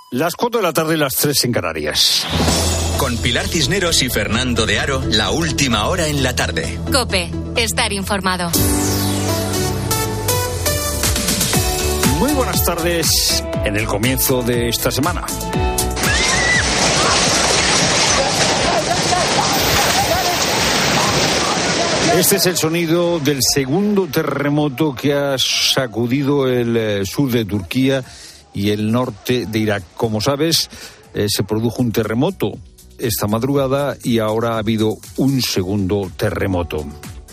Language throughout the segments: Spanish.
Las 4 de la tarde y las 3 en Canarias. Con Pilar Cisneros y Fernando de Aro, la última hora en la tarde. COPE, estar informado. Muy buenas tardes en el comienzo de esta semana. Este es el sonido del segundo terremoto que ha sacudido el sur de Turquía y el norte de Irak. Como sabes, se produjo un terremoto esta madrugada y ahora ha habido un segundo terremoto.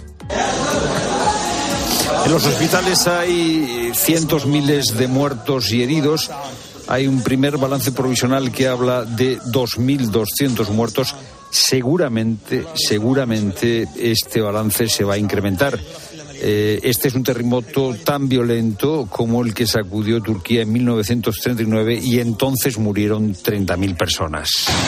En los hospitales hay cientos, miles de muertos y heridos. Hay un primer balance provisional que habla de 2.200 muertos. Seguramente este balance se va a incrementar. Este es un terremoto tan violento como el que sacudió Turquía en 1939 y entonces murieron 30.000 personas.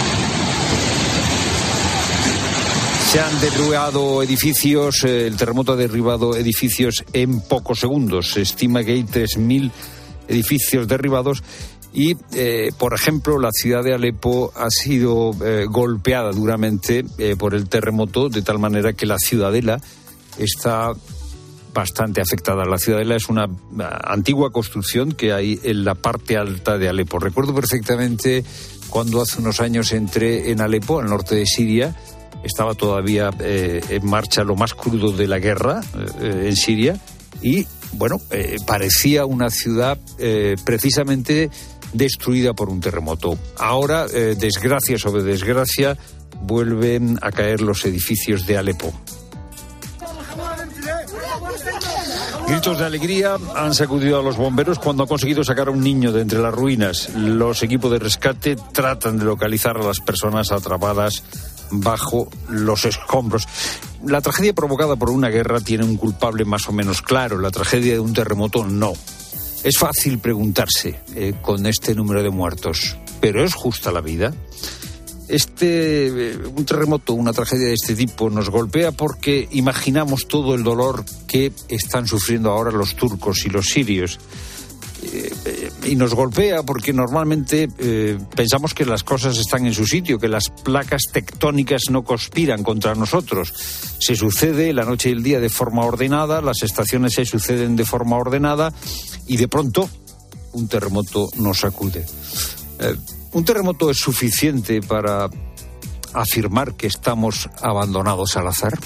Se han derribado edificios, el terremoto ha derribado edificios en pocos segundos. Se estima que hay 3.000 edificios derribados y, por ejemplo, la ciudad de Alepo ha sido golpeada duramente por el terremoto, de tal manera que la ciudadela está bastante afectada. La ciudadela es una antigua construcción que hay en la parte alta de Alepo. Recuerdo perfectamente cuando hace unos años entré en Alepo, al norte de Siria. Estaba todavía en marcha lo más crudo de la guerra en Siria y, bueno, parecía una ciudad precisamente destruida por un terremoto. Ahora, desgracia sobre desgracia, vuelven a caer los edificios de Alepo. Gritos de alegría han sacudido a los bomberos cuando han conseguido sacar a un niño de entre las ruinas. Los equipos de rescate tratan de localizar a las personas atrapadas bajo los escombros. La tragedia provocada por una guerra tiene un culpable más o menos claro. La tragedia de un terremoto no. Es fácil preguntarse con este número de muertos, ¿pero es justa la vida? Un terremoto, una tragedia de este tipo nos golpea porque imaginamos todo el dolor que están sufriendo ahora los turcos y los sirios. Y nos golpea porque normalmente pensamos que las cosas están en su sitio, que las placas tectónicas no conspiran contra nosotros. Se sucede la noche y el día de forma ordenada, las estaciones se suceden de forma ordenada y de pronto un terremoto nos sacude. ¿Un terremoto es suficiente para afirmar que estamos abandonados al azar?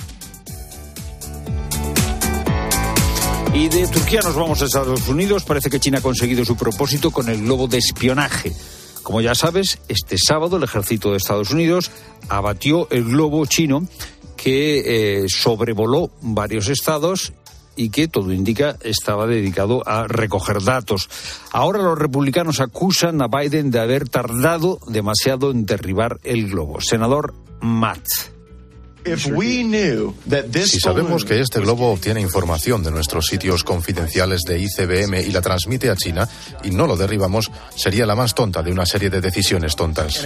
Y de Turquía nos vamos a Estados Unidos. Parece que China ha conseguido su propósito con el globo de espionaje. Como ya sabes, este sábado el ejército de Estados Unidos abatió el globo chino que sobrevoló varios estados y que, todo indica, estaba dedicado a recoger datos. Ahora los republicanos acusan a Biden de haber tardado demasiado en derribar el globo. Senador Matt. Si sabemos que este globo obtiene información de nuestros sitios confidenciales de ICBM y la transmite a China y no lo derribamos, sería la más tonta de una serie de decisiones tontas.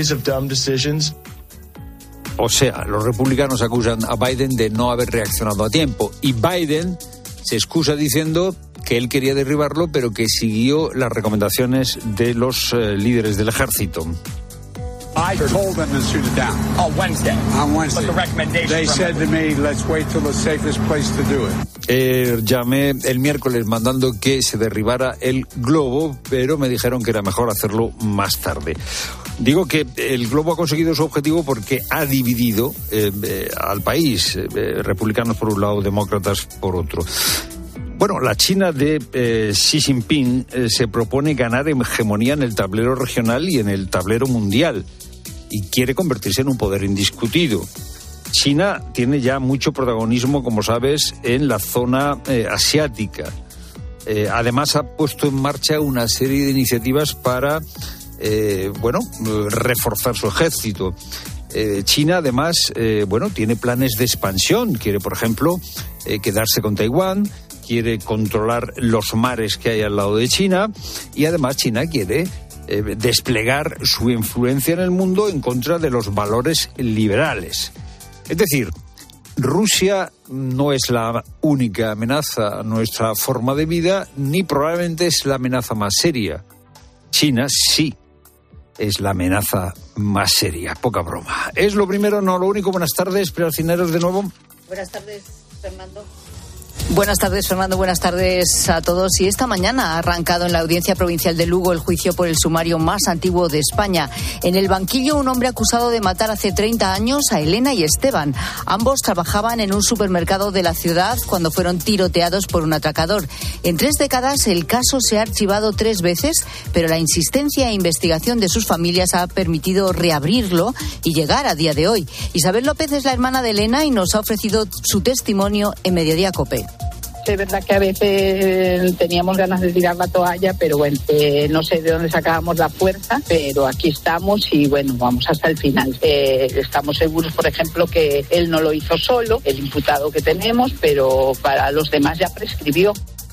O sea, los republicanos acusan a Biden de no haber reaccionado a tiempo y Biden se excusa diciendo que él quería derribarlo, pero que siguió las recomendaciones de los líderes del ejército. I told them to shoot it down. On Wednesday. But the recommendation they said to me, let's wait till the safest place to do it. Llamé el miércoles mandando que se derribara el globo, pero me dijeron que era mejor hacerlo más tarde. Digo que el globo ha conseguido su objetivo porque ha dividido al país, republicanos por un lado, demócratas por otro. Bueno, la China de Xi Jinping se propone ganar hegemonía en el tablero regional y en el tablero mundial y quiere convertirse en un poder indiscutido. China tiene ya mucho protagonismo, como sabes, en la zona asiática. Además, ha puesto en marcha una serie de iniciativas para, reforzar su ejército. China, además, tiene planes de expansión. Quiere, por ejemplo, quedarse con Taiwán, quiere controlar los mares que hay al lado de China y, además, China quiere desplegar su influencia en el mundo en contra de los valores liberales. Es decir, Rusia no es la única amenaza a nuestra forma de vida, ni probablemente es la amenaza más seria. China sí. es la amenaza más seria. Poca broma. Es lo primero, no lo único. Buenas tardes, Prealcineros de nuevo. Buenas tardes, Fernando. Buenas tardes, Fernando. Buenas tardes a todos. Y esta mañana ha arrancado en la Audiencia Provincial de Lugo el juicio por el sumario más antiguo de España. En el banquillo, un hombre acusado de matar hace 30 años a Elena y Esteban. Ambos trabajaban en un supermercado de la ciudad cuando fueron tiroteados por un atracador. En 3 décadas, el caso se ha archivado 3 veces, pero la insistencia e investigación de sus familias ha permitido reabrirlo y llegar a día de hoy. Isabel López es la hermana de Elena y nos ha ofrecido su testimonio en Mediodía COPE. Es verdad que a veces teníamos ganas de tirar la toalla, pero bueno, no sé de dónde sacábamos la fuerza, pero aquí estamos y bueno, vamos hasta el final. Estamos seguros, por ejemplo, que él no lo hizo solo, el imputado que tenemos, pero para los demás ya prescribió.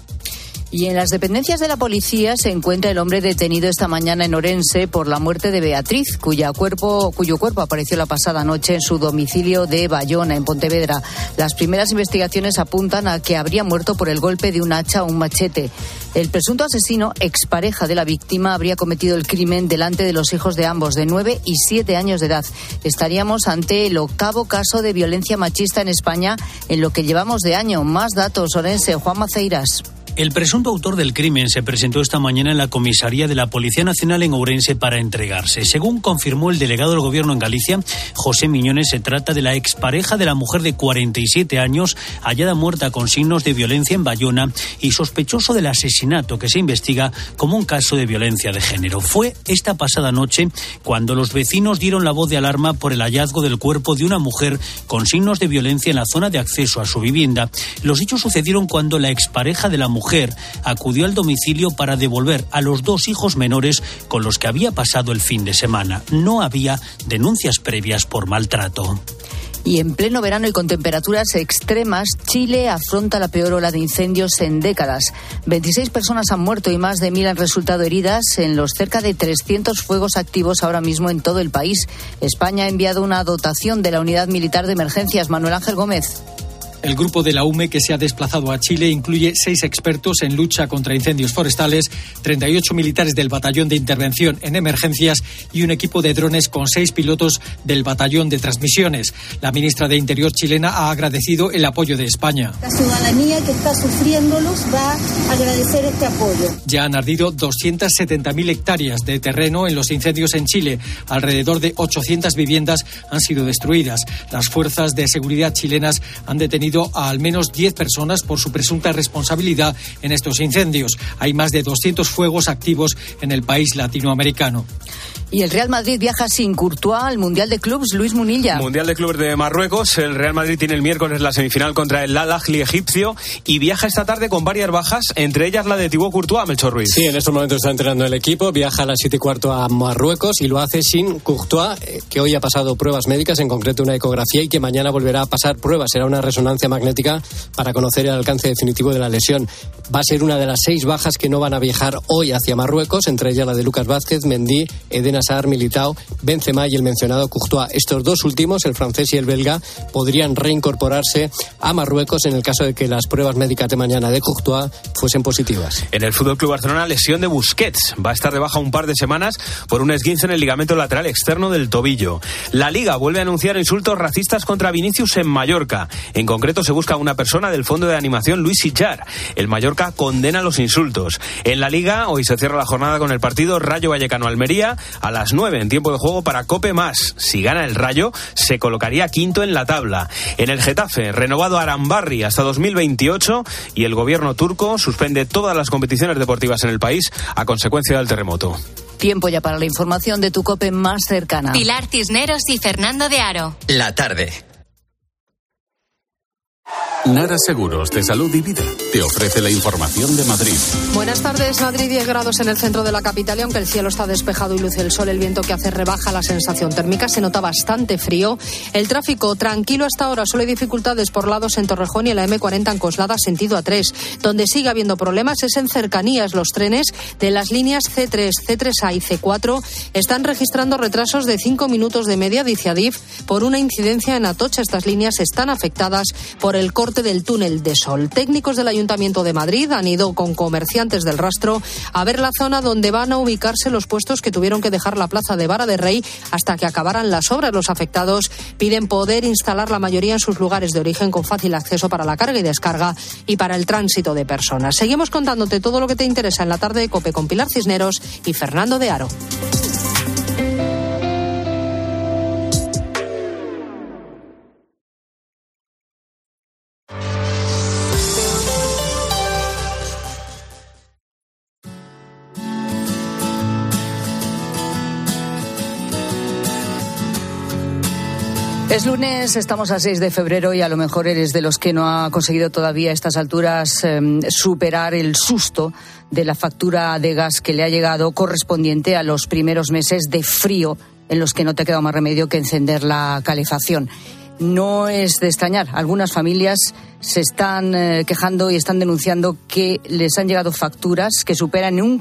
Y en las dependencias de la policía se encuentra el hombre detenido esta mañana en Orense por la muerte de Beatriz, cuyo cuerpo apareció la pasada noche en su domicilio de Bayona, en Pontevedra. Las primeras investigaciones apuntan a que habría muerto por el golpe de un hacha o un machete. El presunto asesino, expareja de la víctima, habría cometido el crimen delante de los hijos de ambos, de 9 y 7 años de edad. Estaríamos ante el 8º caso de violencia machista en España en lo que llevamos de año. Más datos, Orense, Juan Maceiras. El presunto autor del crimen se presentó esta mañana en la comisaría de la Policía Nacional en Ourense para entregarse. Según confirmó el delegado del Gobierno en Galicia, José Miñones, se trata de la expareja de la mujer de 47 años hallada muerta con signos de violencia en Bayona y sospechoso del asesinato que se investiga como un caso de violencia de género. Fue esta pasada noche cuando los vecinos dieron la voz de alarma por el hallazgo del cuerpo de una mujer con signos de violencia en la zona de acceso a su vivienda. Los hechos sucedieron cuando la expareja de la mujer acudió al domicilio para devolver a los 2 hijos menores con los que había pasado el fin de semana. No había denuncias previas por maltrato. Y en pleno verano y con temperaturas extremas, Chile afronta la peor ola de incendios en décadas. 26 personas han muerto y más de 1.000 han resultado heridas en los cerca de 300 fuegos activos ahora mismo en todo el país. España ha enviado una dotación de la Unidad Militar de Emergencias. Manuel Ángel Gómez. El grupo de la UME que se ha desplazado a Chile incluye 6 expertos en lucha contra incendios forestales, 38 militares del Batallón de Intervención en Emergencias y un equipo de drones con 6 pilotos del Batallón de Transmisiones. La ministra de Interior chilena ha agradecido el apoyo de España. La ciudadanía que está sufriéndolos va a agradecer este apoyo. Ya han ardido 270.000 hectáreas de terreno en los incendios en Chile. Alrededor de 800 viviendas han sido destruidas. Las fuerzas de seguridad chilenas han detenido a al menos 10 personas por su presunta responsabilidad en estos incendios. Hay más de 200 fuegos activos en el país latinoamericano. Y el Real Madrid viaja sin Courtois al Mundial de Clubs. Luis Munilla. Mundial de Clubes de Marruecos. El Real Madrid tiene el miércoles la semifinal contra el Al Ahly egipcio y viaja esta tarde con varias bajas, entre ellas la de Thibaut Courtois, Melchor Ruiz. Sí, en estos momentos está entrenando el equipo. Viaja a las 7:15 a Marruecos y lo hace sin Courtois, que hoy ha pasado pruebas médicas, en concreto una ecografía, y que mañana volverá a pasar pruebas. Será una resonancia magnética para conocer el alcance definitivo de la lesión. Va a ser una de las 6 bajas que no van a viajar hoy hacia Marruecos, entre ellas la de Lucas Vázquez, Mendy, Eden Hazard, Militao, Benzema y el mencionado Courtois. Estos 2 últimos, el francés y el belga, podrían reincorporarse a Marruecos en el caso de que las pruebas médicas de mañana de Courtois fuesen positivas. En el FC Barcelona, lesión de Busquets. Va a estar de baja un par de semanas por un esguince en el ligamento lateral externo del tobillo. La Liga vuelve a anunciar insultos racistas contra Vinicius en Mallorca. En concreto, se busca a una persona del fondo de animación Luis Sillar. El Mallorca condena los insultos. En la Liga, hoy se cierra la jornada con el partido Rayo Vallecano-Almería a las 9 en tiempo de juego para Cope Más. Si gana el Rayo, se colocaría quinto en la tabla. En el Getafe, renovado Arambarri hasta 2028 y el gobierno turco suspende todas las competiciones deportivas en el país a consecuencia del terremoto. Tiempo ya para la información de tu Cope más cercana. Pilar Cisneros y Fernando de Aro. La tarde. Nara Seguros de Salud y Vida te ofrece la información de Madrid. Buenas tardes. Madrid, 10 grados en el centro de la capital y aunque el cielo está despejado y luce el sol, el viento que hace rebaja la sensación térmica, se nota bastante frío. El tráfico tranquilo hasta ahora, solo hay dificultades por lados en Torrejón y en la M40 en Coslada sentido A3. Donde sigue habiendo problemas es en cercanías. Los trenes de las líneas C3, C3A y C4 están registrando retrasos de 5 minutos de media, dice Adif, por una incidencia en Atocha. Estas líneas están afectadas por el corte del túnel de Sol. Técnicos del Ayuntamiento Ayuntamiento de Madrid han ido con comerciantes del rastro a ver la zona donde van a ubicarse los puestos que tuvieron que dejar la plaza de Vara de Rey hasta que acabaran las obras. Los afectados piden poder instalar la mayoría en sus lugares de origen con fácil acceso para la carga y descarga y para el tránsito de personas. Seguimos contándote todo lo que te interesa en la tarde de COPE con Pilar Cisneros y Fernando de Aro. Es lunes, estamos a 6 de febrero y a lo mejor eres de los que no ha conseguido todavía a estas alturas superar el susto de la factura de gas que le ha llegado correspondiente a los primeros meses de frío en los que no te ha quedado más remedio que encender la calefacción. No es de extrañar, algunas familias se están quejando y están denunciando que les han llegado facturas que superan en un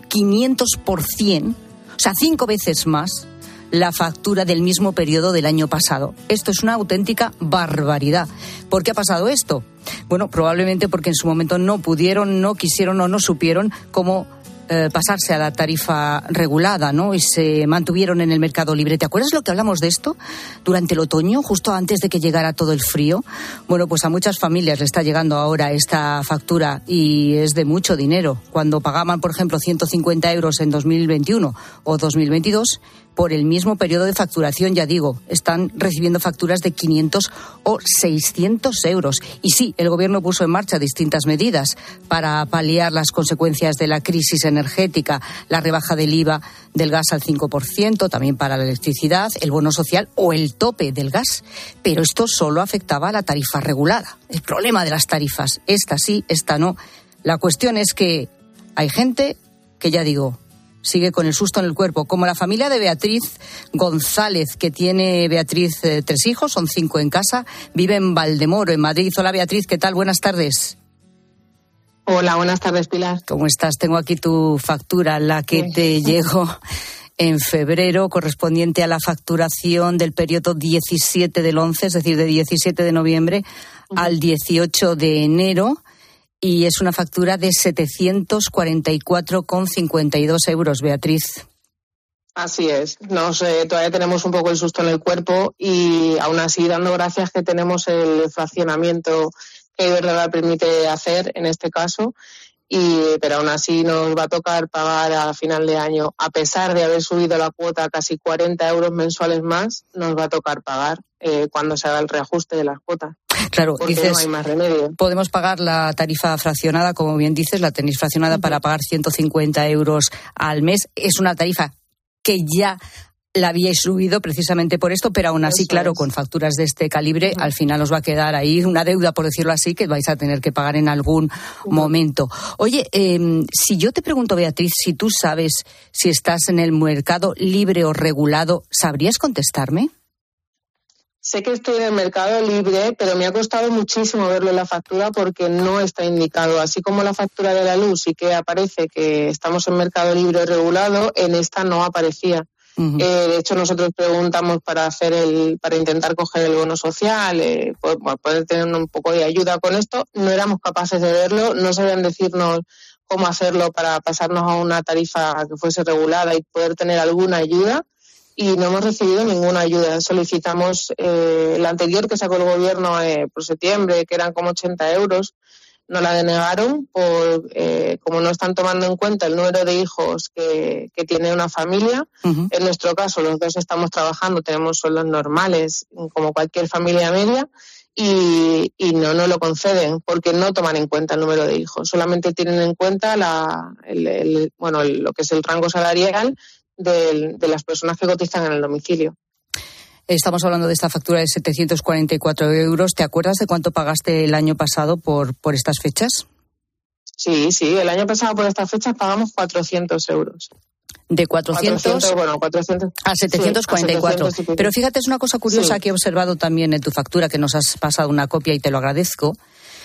500%, o sea, 5 veces más la factura del mismo periodo del año pasado. Esto es una auténtica barbaridad. ¿Por qué ha pasado esto? Bueno, probablemente porque en su momento no pudieron, no quisieron o no supieron cómo pasarse a la tarifa regulada, ¿no? Y se mantuvieron en el mercado libre. ¿Te acuerdas lo que hablamos de esto durante el otoño, justo antes de que llegara todo el frío? Bueno, pues a muchas familias le está llegando ahora esta factura y es de mucho dinero. Cuando pagaban, por ejemplo, 150 euros en 2021 o 2022, por el mismo periodo de facturación, ya digo, están recibiendo facturas de 500 o 600 euros. Y sí, el Gobierno puso en marcha distintas medidas para paliar las consecuencias de la crisis energética, la rebaja del IVA del gas al 5%, también para la electricidad, el bono social o el tope del gas. Pero esto solo afectaba a la tarifa regulada. El problema de las tarifas, esta sí, esta no. La cuestión es que hay gente que, ya digo, sigue con el susto en el cuerpo, como la familia de Beatriz González, que tiene Beatriz 3 hijos, son 5 en casa, vive en Valdemoro, en Madrid. Hola Beatriz, ¿qué tal? Buenas tardes. Hola, buenas tardes, Pilar. ¿Cómo estás? Tengo aquí tu factura, la que te llegó en febrero, correspondiente a la facturación del periodo 17 del 11, es decir, de 17 de noviembre al 18 de enero. Y es una factura de 744,52 euros, Beatriz. Así es. Todavía tenemos un poco el susto en el cuerpo y aún así dando gracias que tenemos el fraccionamiento que Iberdrola permite hacer en este caso. Pero aún así nos va a tocar pagar a final de año, a pesar de haber subido la cuota a casi 40 euros mensuales más, nos va a tocar pagar cuando se haga el reajuste de las cuotas. Claro, porque dices, no hay más remedio. Podemos pagar la tarifa fraccionada, como bien dices, la tenéis fraccionada para pagar 150 euros al mes. Es una tarifa que ya la habíais subido precisamente por esto, pero aún así, claro, con facturas de este calibre, al final os va a quedar ahí una deuda, por decirlo así, que vais a tener que pagar en algún momento. Oye, si yo te pregunto, Beatriz, si tú sabes si estás en el mercado libre o regulado, ¿sabrías contestarme? Sé que estoy en el mercado libre, pero me ha costado muchísimo verlo en la factura porque no está indicado. Así como la factura de la luz sí que aparece que estamos en mercado libre o regulado, en esta no aparecía. Uh-huh. De hecho, nosotros preguntamos para intentar coger el bono social, poder tener un poco de ayuda con esto. No éramos capaces de verlo, no sabían decirnos cómo hacerlo para pasarnos a una tarifa que fuese regulada y poder tener alguna ayuda. Y no hemos recibido ninguna ayuda. Solicitamos la anterior que sacó el Gobierno por septiembre, que eran como 80 euros. Nos la denegaron como no están tomando en cuenta el número de hijos que tiene una familia. Uh-huh. En nuestro caso, los dos estamos trabajando, tenemos sueldos normales, como cualquier familia media, y no nos lo conceden porque no toman en cuenta el número de hijos. Solamente tienen en cuenta lo que es el rango salarial de las personas que cotizan en el domicilio. Estamos hablando de esta factura de 744 euros. ¿Te acuerdas de cuánto pagaste el año pasado por estas fechas? Sí, el año pasado por estas fechas pagamos 400 euros. De 400 a 744. Sí, Pero fíjate, es una cosa curiosa que he observado también en tu factura, que nos has pasado una copia y te lo agradezco,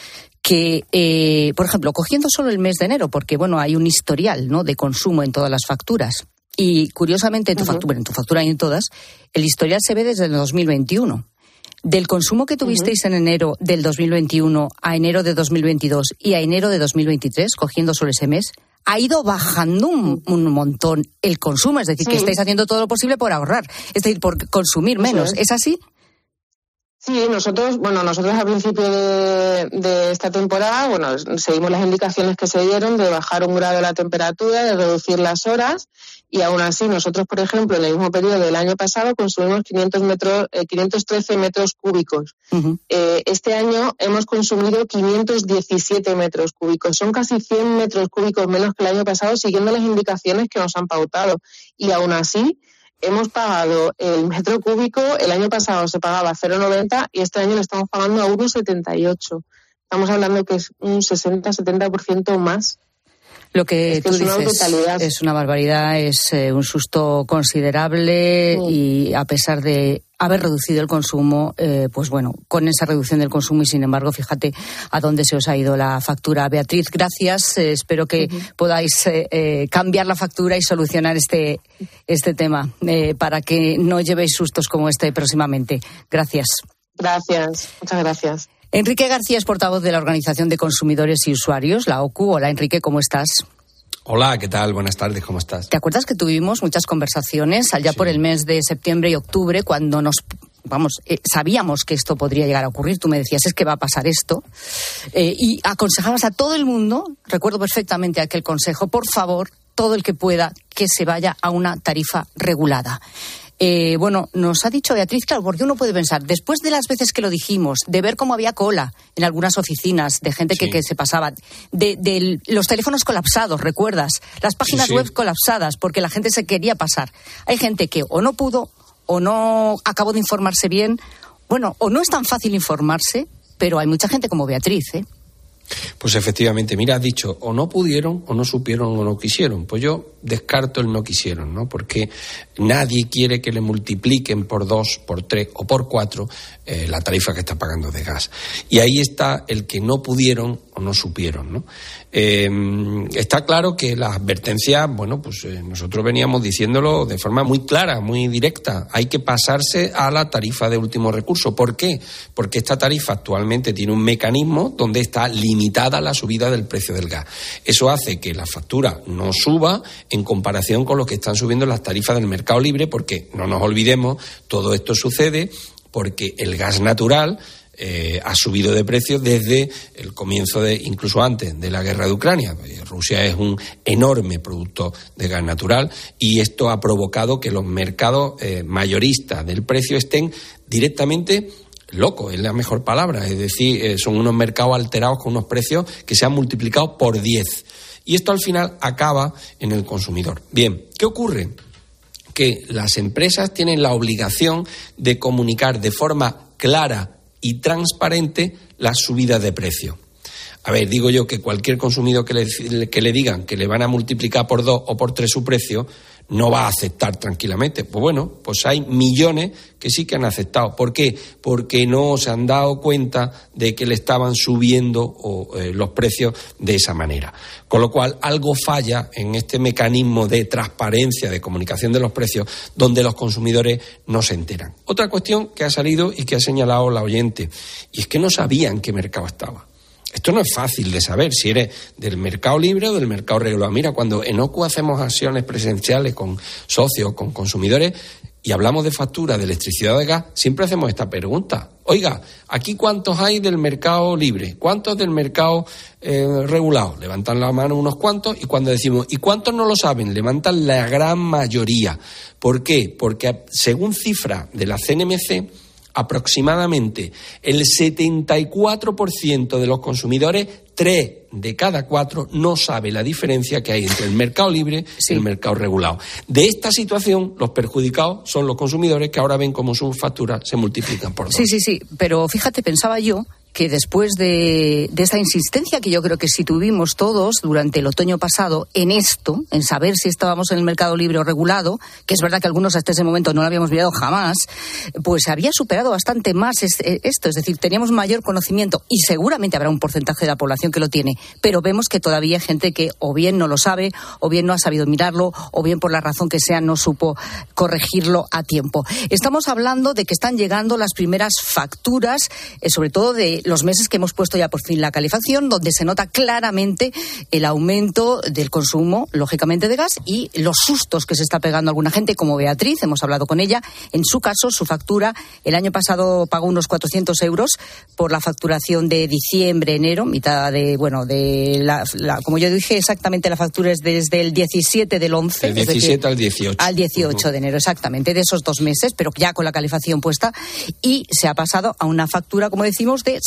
que, por ejemplo, cogiendo solo el mes de enero, porque bueno, hay un historial, ¿no?, de consumo en todas las facturas. Y curiosamente en tu factura y en todas, el historial se ve desde el 2021. Del consumo que tuvisteis en enero del 2021 a enero de 2022 y a enero de 2023, cogiendo solo ese mes, ha ido bajando un montón el consumo. Es decir, que estáis haciendo todo lo posible por ahorrar, es decir, por consumir menos. ¿Es así? Sí, nosotros al principio de esta temporada, seguimos las indicaciones que se dieron de bajar 1 grado la temperatura, de reducir las horas, y aún así nosotros, por ejemplo, en el mismo periodo del año pasado consumimos 513 metros cúbicos. Uh-huh. Este año hemos consumido 517 metros cúbicos. Son casi 100 metros cúbicos menos que el año pasado, siguiendo las indicaciones que nos han pautado. Y aún así, hemos pagado el metro cúbico, el año pasado se pagaba 0,90 y este año le estamos pagando a 1,78. Estamos hablando que es un 60-70% más. Lo que tú dices es una barbaridad, es un susto considerable y a pesar de haber reducido el consumo, con esa reducción del consumo y sin embargo, fíjate a dónde se os ha ido la factura. Beatriz, gracias. Espero que podáis cambiar la factura y solucionar este tema para que no llevéis sustos como este próximamente. Gracias. Gracias, muchas gracias. Enrique García es portavoz de la Organización de Consumidores y Usuarios, la OCU. Hola, Enrique, ¿cómo estás? Hola, ¿qué tal? Buenas tardes, ¿cómo estás? ¿Te acuerdas que tuvimos muchas conversaciones allá por el mes de septiembre y octubre cuando sabíamos que esto podría llegar a ocurrir? Tú me decías, es que va a pasar esto. Y aconsejabas a todo el mundo, recuerdo perfectamente aquel consejo, por favor, todo el que pueda, que se vaya a una tarifa regulada. Nos ha dicho Beatriz, claro, porque uno puede pensar, después de las veces que lo dijimos, de ver cómo había cola en algunas oficinas, de gente que se pasaba, de los teléfonos colapsados, ¿recuerdas? Las páginas web colapsadas, porque la gente se quería pasar. Hay gente que o no pudo, o no acabó de informarse bien, o no es tan fácil informarse, pero hay mucha gente como Beatriz, ¿eh? Pues efectivamente, mira, has dicho, o no pudieron, o no supieron, o no quisieron. Pues yo descarto el no quisieron, ¿no? Porque nadie quiere que le multipliquen por 2, por 3 o por 4 la tarifa que está pagando de gas. Y ahí está el que no pudieron o no supieron, ¿no? Está claro que las advertencias, nosotros veníamos diciéndolo de forma muy clara, muy directa. Hay que pasarse a la tarifa de último recurso. ¿Por qué? Porque esta tarifa actualmente tiene un mecanismo donde está limitada la subida del precio del gas. Eso hace que la factura no suba en comparación con lo que están subiendo las tarifas del mercado libre, porque no nos olvidemos, todo esto sucede porque el gas natural ha subido de precio desde el comienzo incluso antes de la guerra de Ucrania. Rusia es un enorme productor de gas natural y esto ha provocado que los mercados mayoristas del precio estén directamente locos, es la mejor palabra. Es decir, son unos mercados alterados con unos precios que se han multiplicado por 10. Y esto al final acaba en el consumidor. Bien, ¿qué ocurre? Que las empresas tienen la obligación de comunicar de forma clara y transparente las subidas de precio. A ver, digo yo que cualquier consumidor que le digan que le van a multiplicar por 2 o por 3 su precio, no va a aceptar tranquilamente. Pues hay millones que sí que han aceptado. ¿Por qué? Porque no se han dado cuenta de que le estaban subiendo los precios de esa manera. Con lo cual, algo falla en este mecanismo de transparencia, de comunicación de los precios, donde los consumidores no se enteran. Otra cuestión que ha salido y que ha señalado la oyente, y es que no sabían en qué mercado estaba. Esto no es fácil de saber si eres del mercado libre o del mercado regulado. Mira, cuando en OCU hacemos acciones presenciales con socios, con consumidores, y hablamos de factura de electricidad o de gas, siempre hacemos esta pregunta. Oiga, ¿aquí cuántos hay del mercado libre? ¿Cuántos del mercado regulado? Levantan la mano unos cuantos y cuando decimos, ¿y cuántos no lo saben? Levantan la gran mayoría. ¿Por qué? Porque según cifras de la CNMC, aproximadamente el 74% de los consumidores, 3 de cada 4, no sabe la diferencia que hay entre el mercado libre y el mercado regulado. De esta situación, los perjudicados son los consumidores que ahora ven cómo sus facturas se multiplican por 2. Sí, pero fíjate, pensaba yo que después de esta insistencia que yo creo que sí tuvimos todos durante el otoño pasado en esto, en saber si estábamos en el mercado libre o regulado, que es verdad que algunos hasta ese momento no lo habíamos mirado jamás, pues había superado bastante más esto. Es decir, teníamos mayor conocimiento y seguramente habrá un porcentaje de la población que lo tiene, pero vemos que todavía hay gente que o bien no lo sabe, o bien no ha sabido mirarlo, o bien por la razón que sea no supo corregirlo a tiempo. Estamos hablando de que están llegando las primeras facturas, sobre todo de los meses que hemos puesto ya por fin la calefacción, donde se nota claramente el aumento del consumo, lógicamente, de gas y los sustos que se está pegando alguna gente, como Beatriz, hemos hablado con ella. En su caso, su factura, el año pasado pagó unos 400 euros por la facturación de diciembre, enero, mitad de, como yo dije, exactamente la factura es desde el 17 del 11. El 17 al 18. Al 18 de enero, exactamente, de esos 2 meses, pero ya con la calefacción puesta, y se ha pasado a una factura, como decimos, de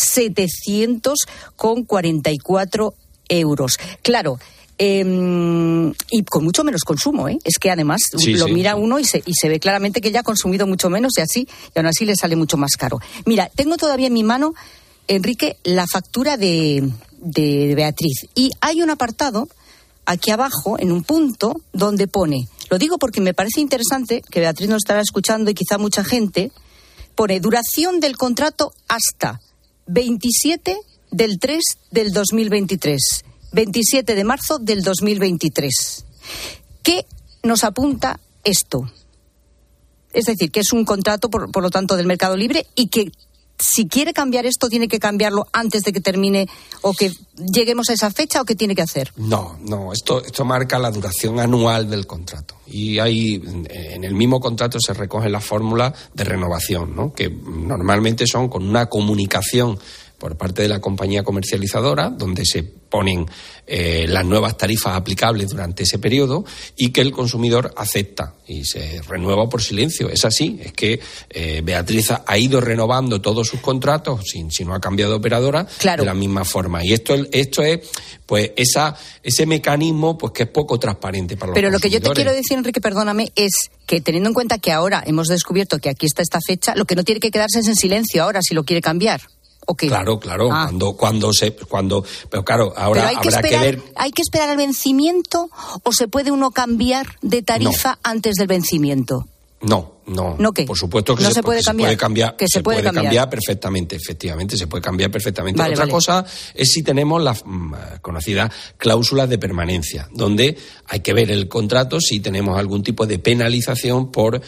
744 euros. Claro, y con mucho menos consumo, ¿eh? Es que además mira uno y se ve claramente que ya ha consumido mucho menos y aún así le sale mucho más caro. Mira, tengo todavía en mi mano, Enrique, la factura de Beatriz, y hay un apartado aquí abajo, en un punto, donde pone, lo digo porque me parece interesante, que Beatriz nos estará escuchando y quizá mucha gente, pone duración del contrato hasta 27 del 3 del 2023. 27 de marzo del 2023. ¿Qué nos apunta esto? Es decir, que es un contrato, por lo tanto, del mercado libre, y que si quiere cambiar esto, tiene que cambiarlo antes de que termine o que lleguemos a esa fecha, ¿o qué tiene que hacer? No, esto marca la duración anual del contrato. Y en el mismo contrato se recoge la fórmula de renovación, ¿no? Que normalmente son con una comunicación por parte de la compañía comercializadora, donde se ponen las nuevas tarifas aplicables durante ese periodo y que el consumidor acepta y se renueva por silencio. Es así, es que Beatriz ha ido renovando todos sus contratos si no ha cambiado de operadora, claro, de la misma forma. Y esto es pues ese mecanismo pues que es poco transparente para los consumidores. Pero lo que yo te quiero decir, Enrique, perdóname, es que teniendo en cuenta que ahora hemos descubierto que aquí está esta fecha, lo que no tiene que quedarse es en silencio ahora si lo quiere cambiar. Okay. Claro. Pero claro, ahora habrá que ver. ¿Hay que esperar al vencimiento o se puede uno cambiar de tarifa antes del vencimiento? No, ¿qué? Por supuesto que se puede cambiar. Se puede cambiar perfectamente, efectivamente, se puede cambiar perfectamente. Otra cosa es si tenemos las conocidas cláusulas de permanencia, donde hay que ver el contrato si tenemos algún tipo de penalización por,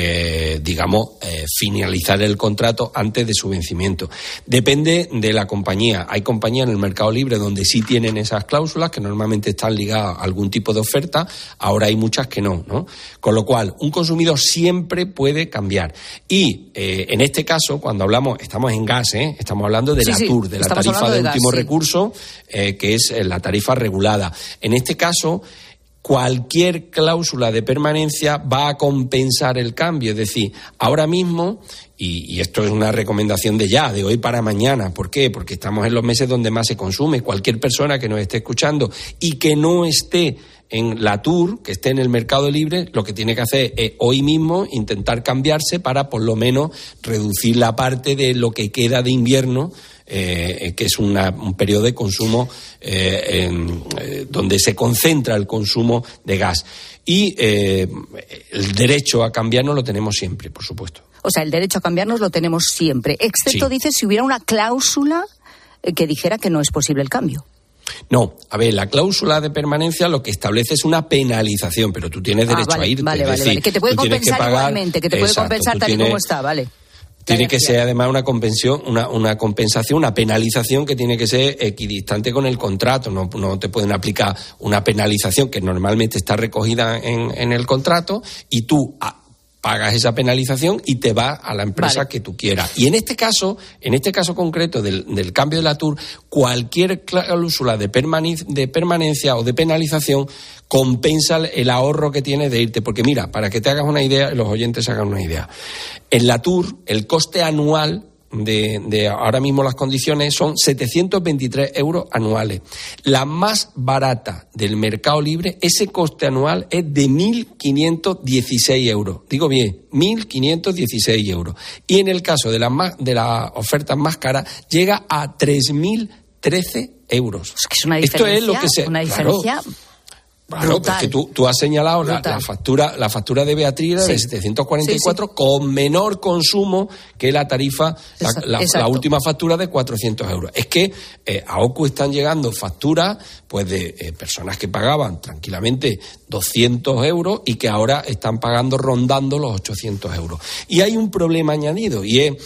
finalizar el contrato antes de su vencimiento. Depende de la compañía. Hay compañías en el mercado libre donde sí tienen esas cláusulas, que normalmente están ligadas a algún tipo de oferta. Ahora hay muchas que no. Con lo cual, un consumidor siempre puede cambiar. Y en este caso, cuando estamos en gas, estamos hablando de la TUR, de la tarifa de último recurso, que es la tarifa regulada. En este caso, cualquier cláusula de permanencia va a compensar el cambio. Es decir, ahora mismo, y esto es una recomendación de hoy para mañana. ¿Por qué? Porque estamos en los meses donde más se consume. Cualquier persona que nos esté escuchando y que no esté en la TUR, que esté en el mercado libre, lo que tiene que hacer es hoy mismo intentar cambiarse para por lo menos reducir la parte de lo que queda de invierno, que es un periodo de consumo donde se concentra el consumo de gas. Y el derecho a cambiarnos lo tenemos siempre, por supuesto. O sea, el derecho a cambiarnos lo tenemos siempre, excepto, dice, si hubiera una cláusula que dijera que no es posible el cambio. No, a ver, la cláusula de permanencia lo que establece es una penalización, pero tú tienes derecho a irte. Vale. Que te puede compensar igualmente, que te puede compensar tal y como está, vale. Tiene que ser además una compensación, una penalización que tiene que ser equidistante con el contrato. No te pueden aplicar una penalización que normalmente está recogida en el contrato y tú pagas esa penalización y te vas a la empresa que tú quieras. Y en este caso concreto del cambio de la TUR, cualquier cláusula de permanencia o de penalización compensa el ahorro que tienes de irte. Porque mira, para que te hagas una idea, los oyentes se hagan una idea, en la TUR el coste anual de ahora mismo las condiciones son 723 euros anuales. La más barata del mercado libre, ese coste anual es de 1.516 euros. Digo bien, 1.516 euros. Y en el caso de las ofertas más caras, llega a 3.013 euros. Es que es una diferencia. Esto es lo que se... Una diferencia... Claro, porque tú has señalado la factura de Beatriz era de 744 con menor consumo que la tarifa, la última factura de 400 euros. Es que a OCU están llegando facturas pues de personas que pagaban tranquilamente 200 euros y que ahora están pagando rondando los 800 euros. Y hay un problema añadido y es,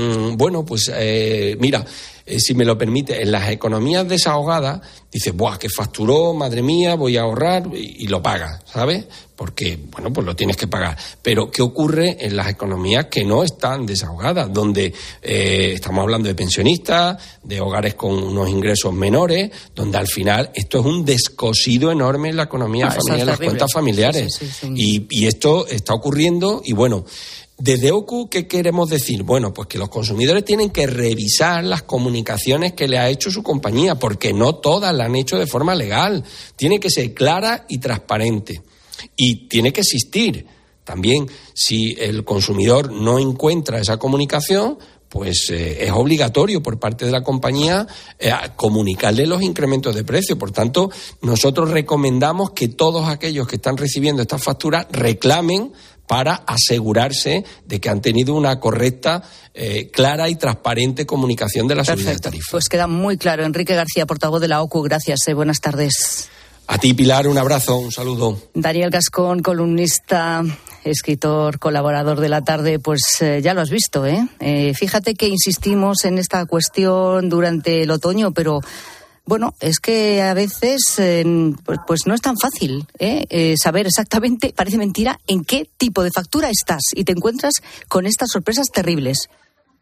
mira... si me lo permite, en las economías desahogadas, dices, ¡buah, que facturó, madre mía, voy a ahorrar! Y lo pagas, ¿sabes? Porque, pues lo tienes que pagar. Pero, ¿qué ocurre en las economías que no están desahogadas? Donde estamos hablando de pensionistas, de hogares con unos ingresos menores, donde al final esto es un descosido enorme en la economía familiar, en las cuentas familiares. Sí. Y esto está ocurriendo y, bueno... Desde OCU, ¿qué queremos decir? Bueno, pues que los consumidores tienen que revisar las comunicaciones que le ha hecho su compañía, porque no todas la han hecho de forma legal. Tiene que ser clara y transparente. Y tiene que existir también, si el consumidor no encuentra esa comunicación, pues es obligatorio por parte de la compañía comunicarle los incrementos de precio. Por tanto, nosotros recomendamos que todos aquellos que están recibiendo estas facturas reclamen para asegurarse de que han tenido una correcta, clara y transparente comunicación de la subida de tarifa. Pues queda muy claro. Enrique García, portavoz de la OCU, gracias. Buenas tardes. A ti, Pilar, un abrazo, un saludo. Daniel Gascón, columnista, escritor, colaborador de La Tarde, pues ya lo has visto, ¿eh? Fíjate que insistimos en esta cuestión durante el otoño, pero... Bueno, es que a veces pues no es tan fácil saber exactamente, parece mentira, en qué tipo de factura estás y te encuentras con estas sorpresas terribles.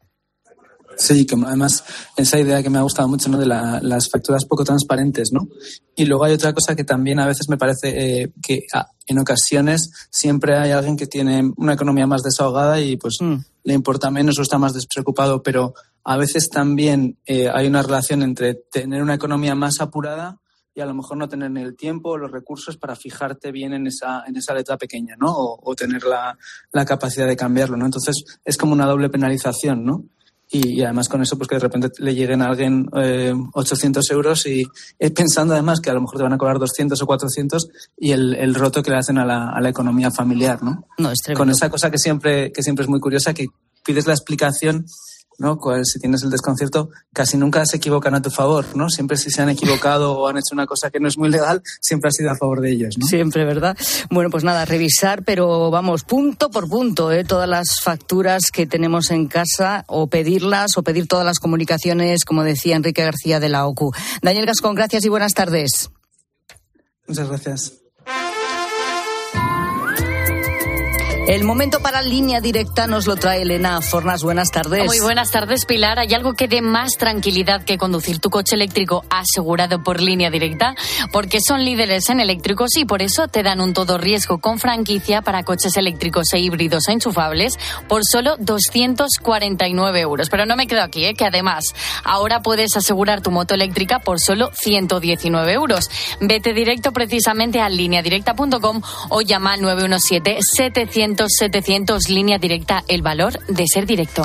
Sí, que además esa idea que me ha gustado mucho, ¿no? De las facturas poco transparentes, ¿no? Y luego hay otra cosa que también a veces me parece que en ocasiones siempre hay alguien que tiene una economía más desahogada y pues le importa menos o está más despreocupado, pero a veces también hay una relación entre tener una economía más apurada y a lo mejor no tener ni el tiempo o los recursos para fijarte bien en esa letra pequeña, ¿no? O tener la capacidad de cambiarlo, ¿no? Entonces es como una doble penalización, ¿no? Y además con eso, pues que de repente le lleguen a alguien 800 euros y pensando además que a lo mejor te van a cobrar 200 o 400 y el roto que le hacen a la economía familiar, ¿no? No, es tremendo. Con esa cosa que siempre es muy curiosa, que pides la explicación, ¿no? Si tienes el desconcierto, casi nunca se equivocan a tu favor, ¿no? Siempre si se han equivocado o han hecho una cosa que no es muy legal, siempre ha sido a favor de ellos, ¿no? Siempre, ¿verdad? Bueno, pues nada, revisar, pero vamos, punto por punto, todas las facturas que tenemos en casa, o pedirlas, o pedir todas las comunicaciones, como decía Enrique García de la OCU. Daniel Gascón, gracias y buenas tardes. Muchas gracias. El momento para Línea Directa nos lo trae Elena Fornas. Buenas tardes. Muy buenas tardes, Pilar. ¿Hay algo que dé más tranquilidad que conducir tu coche eléctrico asegurado por Línea Directa? Porque son líderes en eléctricos y por eso te dan un todo riesgo con franquicia para coches eléctricos e híbridos enchufables por solo 249 euros. Pero no me quedo aquí, que además ahora puedes asegurar tu moto eléctrica por solo 119 euros. Vete directo precisamente a lineadirecta.com o llama al 917-700-700, Línea Directa, el valor de ser directo.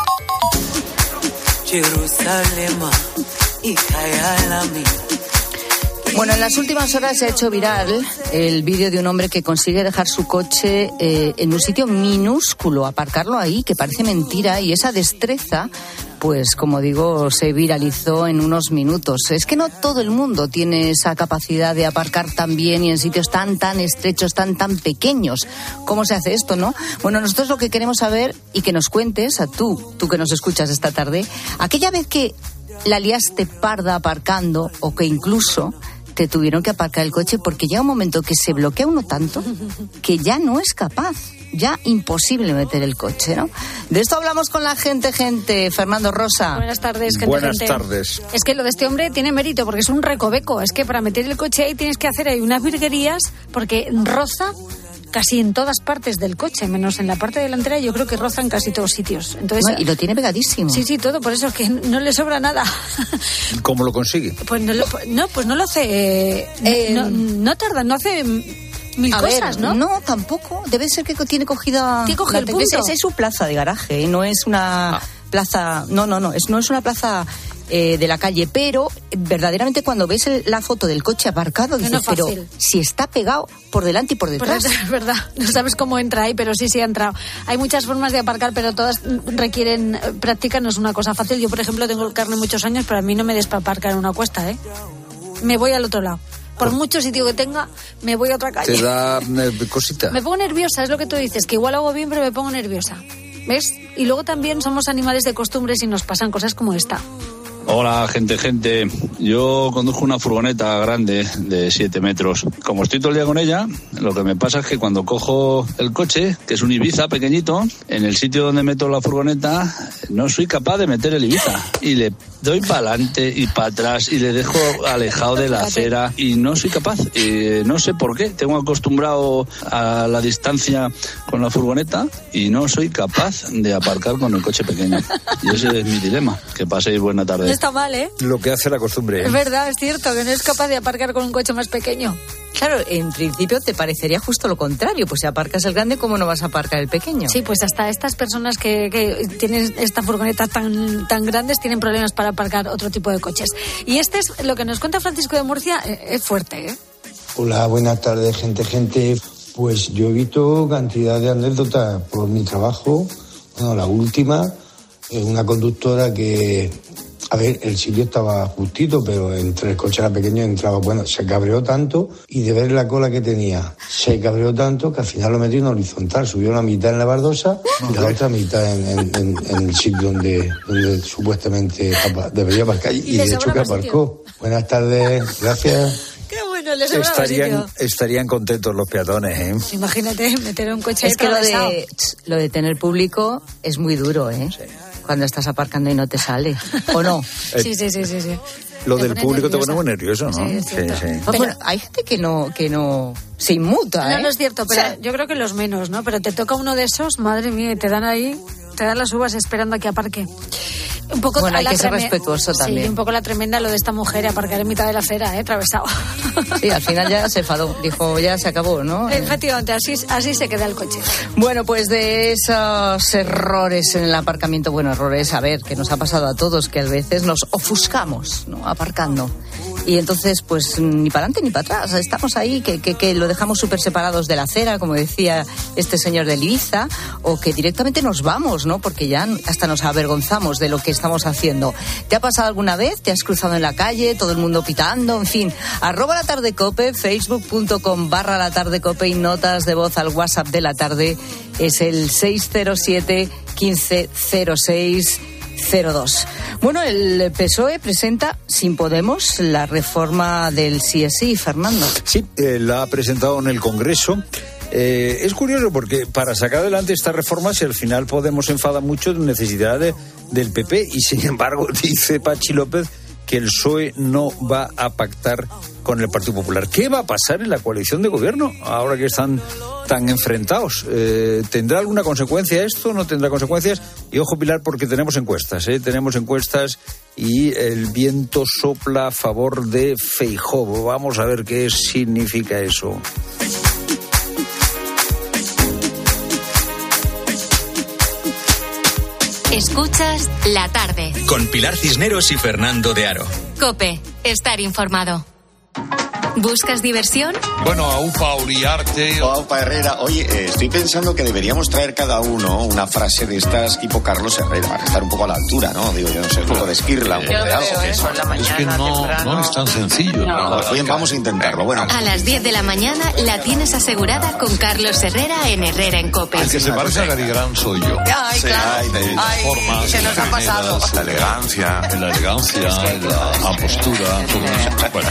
Bueno, en las últimas horas se ha hecho viral el vídeo de un hombre que consigue dejar su coche en un sitio minúsculo, aparcarlo ahí, que parece mentira, y esa destreza, pues como digo, se viralizó en unos minutos. Es que no todo el mundo tiene esa capacidad de aparcar tan bien y en sitios tan estrechos, tan pequeños. ¿Cómo se hace esto, no? Bueno, nosotros lo que queremos saber y que nos cuentes, a tú que nos escuchas esta tarde, aquella vez que la liaste parda aparcando o que incluso te tuvieron que aparcar el coche porque llega un momento que se bloquea uno tanto que ya no es capaz, ya imposible meter el coche, ¿no? De esto hablamos con la gente. Fernando Rosa. Buenas tardes, gente. Buenas tardes. Es que lo de este hombre tiene mérito porque es un recoveco. Es que para meter el coche ahí tienes que hacer ahí unas virguerías porque roza casi en todas partes del coche, menos en la parte delantera, yo creo que rozan casi todos sitios. Entonces, y lo tiene pegadísimo. Sí, todo, por eso es que no le sobra nada. ¿Cómo lo consigue? Pues no lo hace... no tarda, no hace... mil cosas, ¿no? No, tampoco. Debe ser que tiene cogida... ¿Tiene cogido el punto? Esa es su plaza de garaje, no es una plaza... No es una plaza de la calle, pero verdaderamente cuando ves la foto del coche aparcado dices, pero si está pegado por delante y por detrás. Pues es verdad, no sabes cómo entra ahí, pero sí ha entrado. Hay muchas formas de aparcar, pero todas requieren práctica, no es una cosa fácil. Yo, por ejemplo, tengo el carné muchos años, pero a mí no me des para aparcar en una cuesta, ¿eh? Me voy al otro lado. Por mucho sitio que tenga, me voy a otra calle. ¿Te da cosita? Me pongo nerviosa, es lo que tú dices, que igual hago bien, pero me pongo nerviosa. ¿Ves? Y luego también somos animales de costumbres y nos pasan cosas como esta. Hola, gente. Yo conduzco una furgoneta grande de 7 metros. Como estoy todo el día con ella, lo que me pasa es que cuando cojo el coche, que es un Ibiza pequeñito, en el sitio donde meto la furgoneta, no soy capaz de meter el Ibiza. Y le doy para adelante y para atrás y le dejo alejado de la acera y no soy capaz. No sé por qué. Tengo acostumbrado a la distancia con la furgoneta y no soy capaz de aparcar con el coche pequeño. Y ese es mi dilema. Que paséis buena tarde. No está mal, ¿eh? Lo que hace la costumbre, ¿eh? Es verdad, es cierto, que no es capaz de aparcar con un coche más pequeño. Claro, en principio te parecería justo lo contrario, pues si aparcas el grande, ¿cómo no vas a aparcar el pequeño? Sí, pues hasta estas personas que tienen esta furgoneta tan grandes tienen problemas para aparcar otro tipo de coches. Y este es lo que nos cuenta Francisco de Murcia, es fuerte, ¿eh? Hola, buenas tardes, gente. Pues yo he visto cantidad de anécdotas por mi trabajo. Bueno, la última es una conductora que... A ver, el sitio estaba justito, pero entre el coche era pequeño entraba, se cabreó tanto y de ver la cola que tenía, se cabreó tanto que al final lo metió en horizontal, subió la mitad en la bardosa y la otra mitad en el sitio donde supuestamente debería aparcar y de hecho que aparcó. Sitio. Buenas tardes, gracias. Qué bueno, les estarían contentos los peatones, ¿eh? Imagínate meter un coche. Es que lo de tener público es muy duro, ¿eh? Sí. Cuando estás aparcando y no te sale, ¿o no? Sí. Lo del público te pone muy nervioso, ¿no? Sí. Pues bueno, hay gente que no se inmuta, ¿eh? No es cierto, pero yo creo que los menos, ¿no? Pero te toca uno de esos, madre mía, te dan las uvas esperando a que aparque. Un poco bueno, hay que ser respetuoso también. Sí, un poco la tremenda lo de esta mujer, aparcar en mitad de la acera, atravesado. Sí, al final ya se enfadó, dijo, ya se acabó, ¿no? Efectivamente, así se queda el coche. Bueno, pues de esos errores en el aparcamiento, errores, a ver, que nos ha pasado a todos, que a veces nos ofuscamos, ¿no? Aparcando. Y entonces, pues, ni para adelante ni para atrás. Estamos ahí, que lo dejamos súper separados de la acera, como decía este señor de Ibiza, o que directamente nos vamos, ¿no? Porque ya hasta nos avergonzamos de lo que estamos haciendo. ¿Te ha pasado alguna vez? ¿Te has cruzado en la calle? Todo el mundo pitando, en fin. @latardecope, facebook.com/latardecope y notas de voz al WhatsApp de la tarde. Es el 607 1506 02. Bueno, el PSOE presenta sin Podemos la reforma del CSI, Fernando. Sí, la ha presentado en el Congreso. Es curioso porque para sacar adelante esta reforma, si al final Podemos se enfada mucho, necesidad del PP, y sin embargo dice Pachi López que el PSOE no va a pactar con el Partido Popular. ¿Qué va a pasar en la coalición de gobierno ahora que están tan enfrentados? ¿Tendrá alguna consecuencia esto? ¿No tendrá consecuencias? Y ojo, Pilar, porque tenemos encuestas, tenemos encuestas y el viento sopla a favor de Feijóo. Vamos a ver qué significa eso. Escuchas La Tarde. Con Pilar Cisneros y Fernando de Aro. COPE. Estar informado. ¿Buscas diversión? Bueno, a Upa Uriarte o a Upa Herrera. Oye, estoy pensando que deberíamos traer cada uno una frase de estas tipo Carlos Herrera, para estar un poco a la altura, ¿no? Digo, yo no sé, un poco de esquirla, un poco de algo. Es que no es tan sencillo. No. Oye, vamos a intentarlo. Bueno. A las 10 de la mañana la tienes asegurada con Carlos Herrera en Herrera en COPE. El que se parece a Gary Grant soy yo. Ay, sí, claro. Ay, formas, se nos ha pasado. La elegancia, la postura, todo eso. Bueno.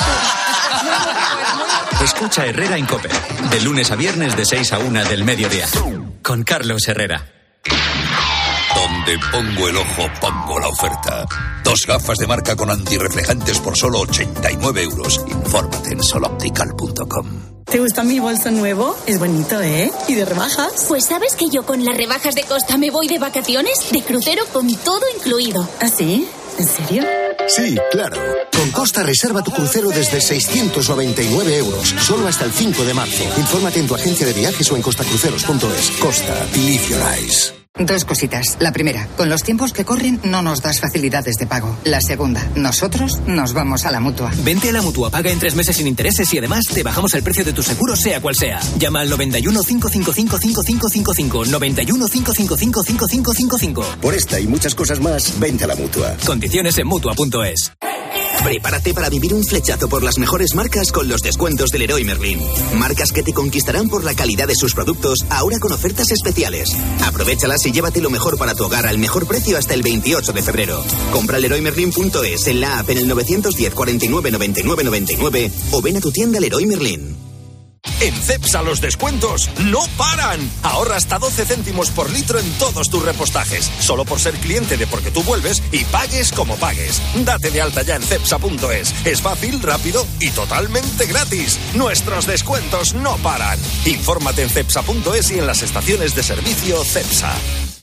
Escucha Herrera en COPE, de lunes a viernes de 6 a 1 del mediodía, con Carlos Herrera. Donde pongo el ojo, pongo la oferta. 2 gafas de marca con antirreflejantes por solo 89 euros. Infórmate en soloptical.com. ¿Te gusta mi bolso nuevo? Es bonito, ¿eh? ¿Y de rebajas? Pues ¿sabes que yo con las rebajas de Costa me voy de vacaciones? De crucero con todo incluido. ¿Ah, sí? ¿En serio? Sí, claro. Con Costa reserva tu crucero desde 699 euros, solo hasta el 5 de marzo. Infórmate en tu agencia de viajes o en costacruceros.es. Costa, live your eyes. Dos cositas. La primera, con los tiempos que corren no nos das facilidades de pago. La segunda, nosotros nos vamos a la Mutua. Vente a la Mutua, paga en 3 meses sin intereses y además te bajamos el precio de tu seguro sea cual sea. Llama al 91 555 5555. 91 555 5555. Por esta y muchas cosas más, vente a la Mutua. Condiciones en Mutua.es. Prepárate para vivir un flechazo por las mejores marcas con los descuentos del Leroy Merlin. Marcas que te conquistarán por la calidad de sus productos, ahora con ofertas especiales. Aprovéchalas y llévate lo mejor para tu hogar al mejor precio hasta el 28 de febrero. Compra leroymerlin.es en la app en el 910 49 99 99 o ven a tu tienda Leroy Merlin. En Cepsa los descuentos no paran. Ahorra hasta 12 céntimos por litro en todos tus repostajes. Solo por ser cliente de Porque Tú Vuelves y pagues como pagues. Date de alta ya en cepsa.es. Es fácil, rápido y totalmente gratis. Nuestros descuentos no paran. Infórmate en cepsa.es y en las estaciones de servicio Cepsa.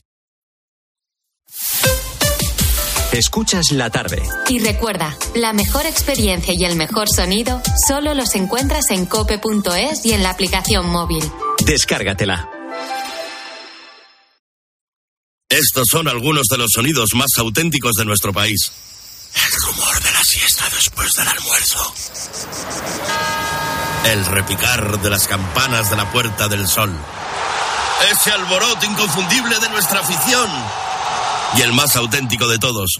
Escuchas la tarde. Y recuerda, la mejor experiencia y el mejor sonido solo los encuentras en cope.es y en la aplicación móvil. Descárgatela. Estos son algunos de los sonidos más auténticos de nuestro país. El rumor de la siesta después del almuerzo. El repicar de las campanas de la Puerta del Sol. Ese alboroto inconfundible de nuestra afición. Y el más auténtico de todos.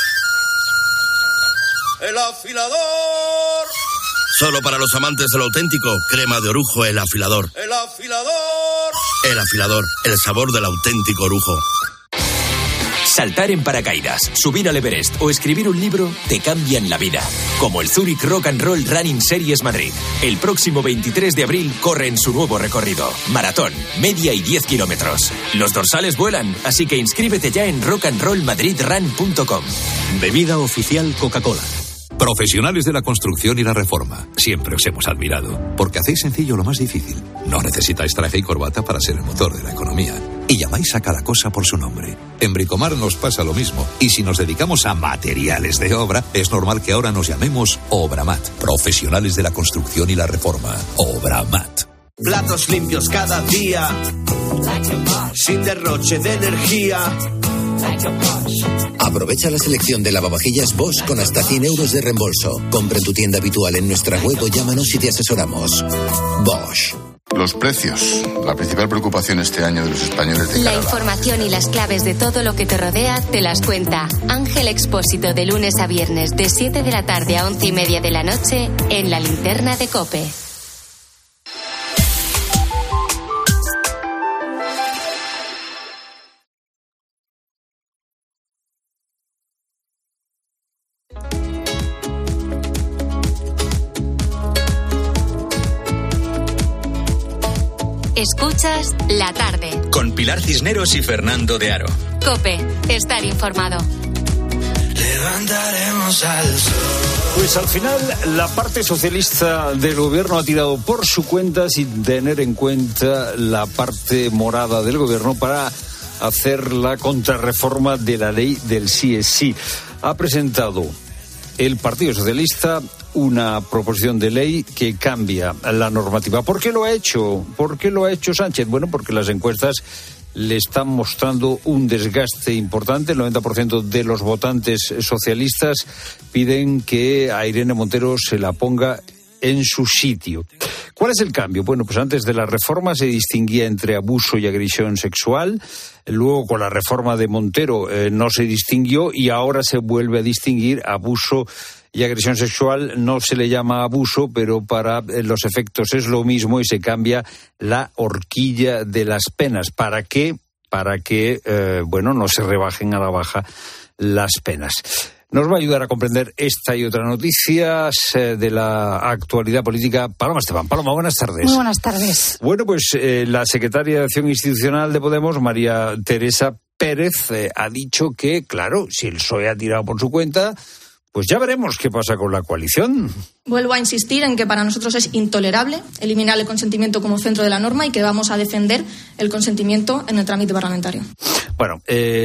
¡El afilador! Solo para los amantes de lo auténtico, crema de orujo El Afilador. ¡El afilador! El Afilador, el sabor del auténtico orujo. Saltar en paracaídas, subir al Everest o escribir un libro te cambian la vida. Como el Zurich Rock and Roll Running Series Madrid. El próximo 23 de abril corre en su nuevo recorrido. Maratón, media y 10 kilómetros. Los dorsales vuelan, así que inscríbete ya en rockandrollmadridrun.com. Bebida oficial Coca-Cola. Profesionales de la construcción y la reforma. Siempre os hemos admirado, porque hacéis sencillo lo más difícil. No necesitáis traje y corbata para ser el motor de la economía. Y llamáis a cada cosa por su nombre. En Bricomar nos pasa lo mismo. Y si nos dedicamos a materiales de obra, es normal que ahora nos llamemos Obramat. Profesionales de la construcción y la reforma. Obramat. Platos limpios cada día, sin derroche de energía. Aprovecha la selección de lavavajillas Bosch con hasta 100 euros de reembolso. Compra en tu tienda habitual en nuestra web o llámanos y te asesoramos. Bosch. Los precios, la principal preocupación este año de los españoles de La información y las claves de todo lo que te rodea te las cuenta Ángel Expósito de lunes a viernes de 7 de la tarde a 11:30 de la noche en La Linterna de COPE. Escuchas La Tarde. Con Pilar Cisneros y Fernando de Aro. COPE, estar informado. Levantaremos al sol. Pues al final la parte socialista del gobierno ha tirado por su cuenta sin tener en cuenta la parte morada del gobierno para hacer la contrarreforma de la ley del sí es sí. Ha presentado el Partido Socialista una proposición de ley que cambia la normativa. ¿Por qué lo ha hecho? ¿Por qué lo ha hecho Sánchez? Bueno, porque las encuestas le están mostrando un desgaste importante. El 90% de los votantes socialistas piden que a Irene Montero se la ponga en su sitio. ¿Cuál es el cambio? Bueno, pues antes de la reforma se distinguía entre abuso y agresión sexual. Luego, con la reforma de Montero no se distinguió y ahora se vuelve a distinguir abuso y agresión sexual. No se le llama abuso, pero para los efectos es lo mismo y se cambia la horquilla de las penas. ¿Para qué? Para que, no se rebajen a la baja las penas. Nos va a ayudar a comprender esta y otras noticias de la actualidad política Paloma Esteban. Paloma, buenas tardes. Muy buenas tardes. Bueno, pues la secretaria de Acción Institucional de Podemos, María Teresa Pérez, ha dicho que, claro, si el PSOE ha tirado por su cuenta, pues ya veremos qué pasa con la coalición. Vuelvo a insistir en que para nosotros es intolerable eliminar el consentimiento como centro de la norma y que vamos a defender el consentimiento en el trámite parlamentario. Bueno,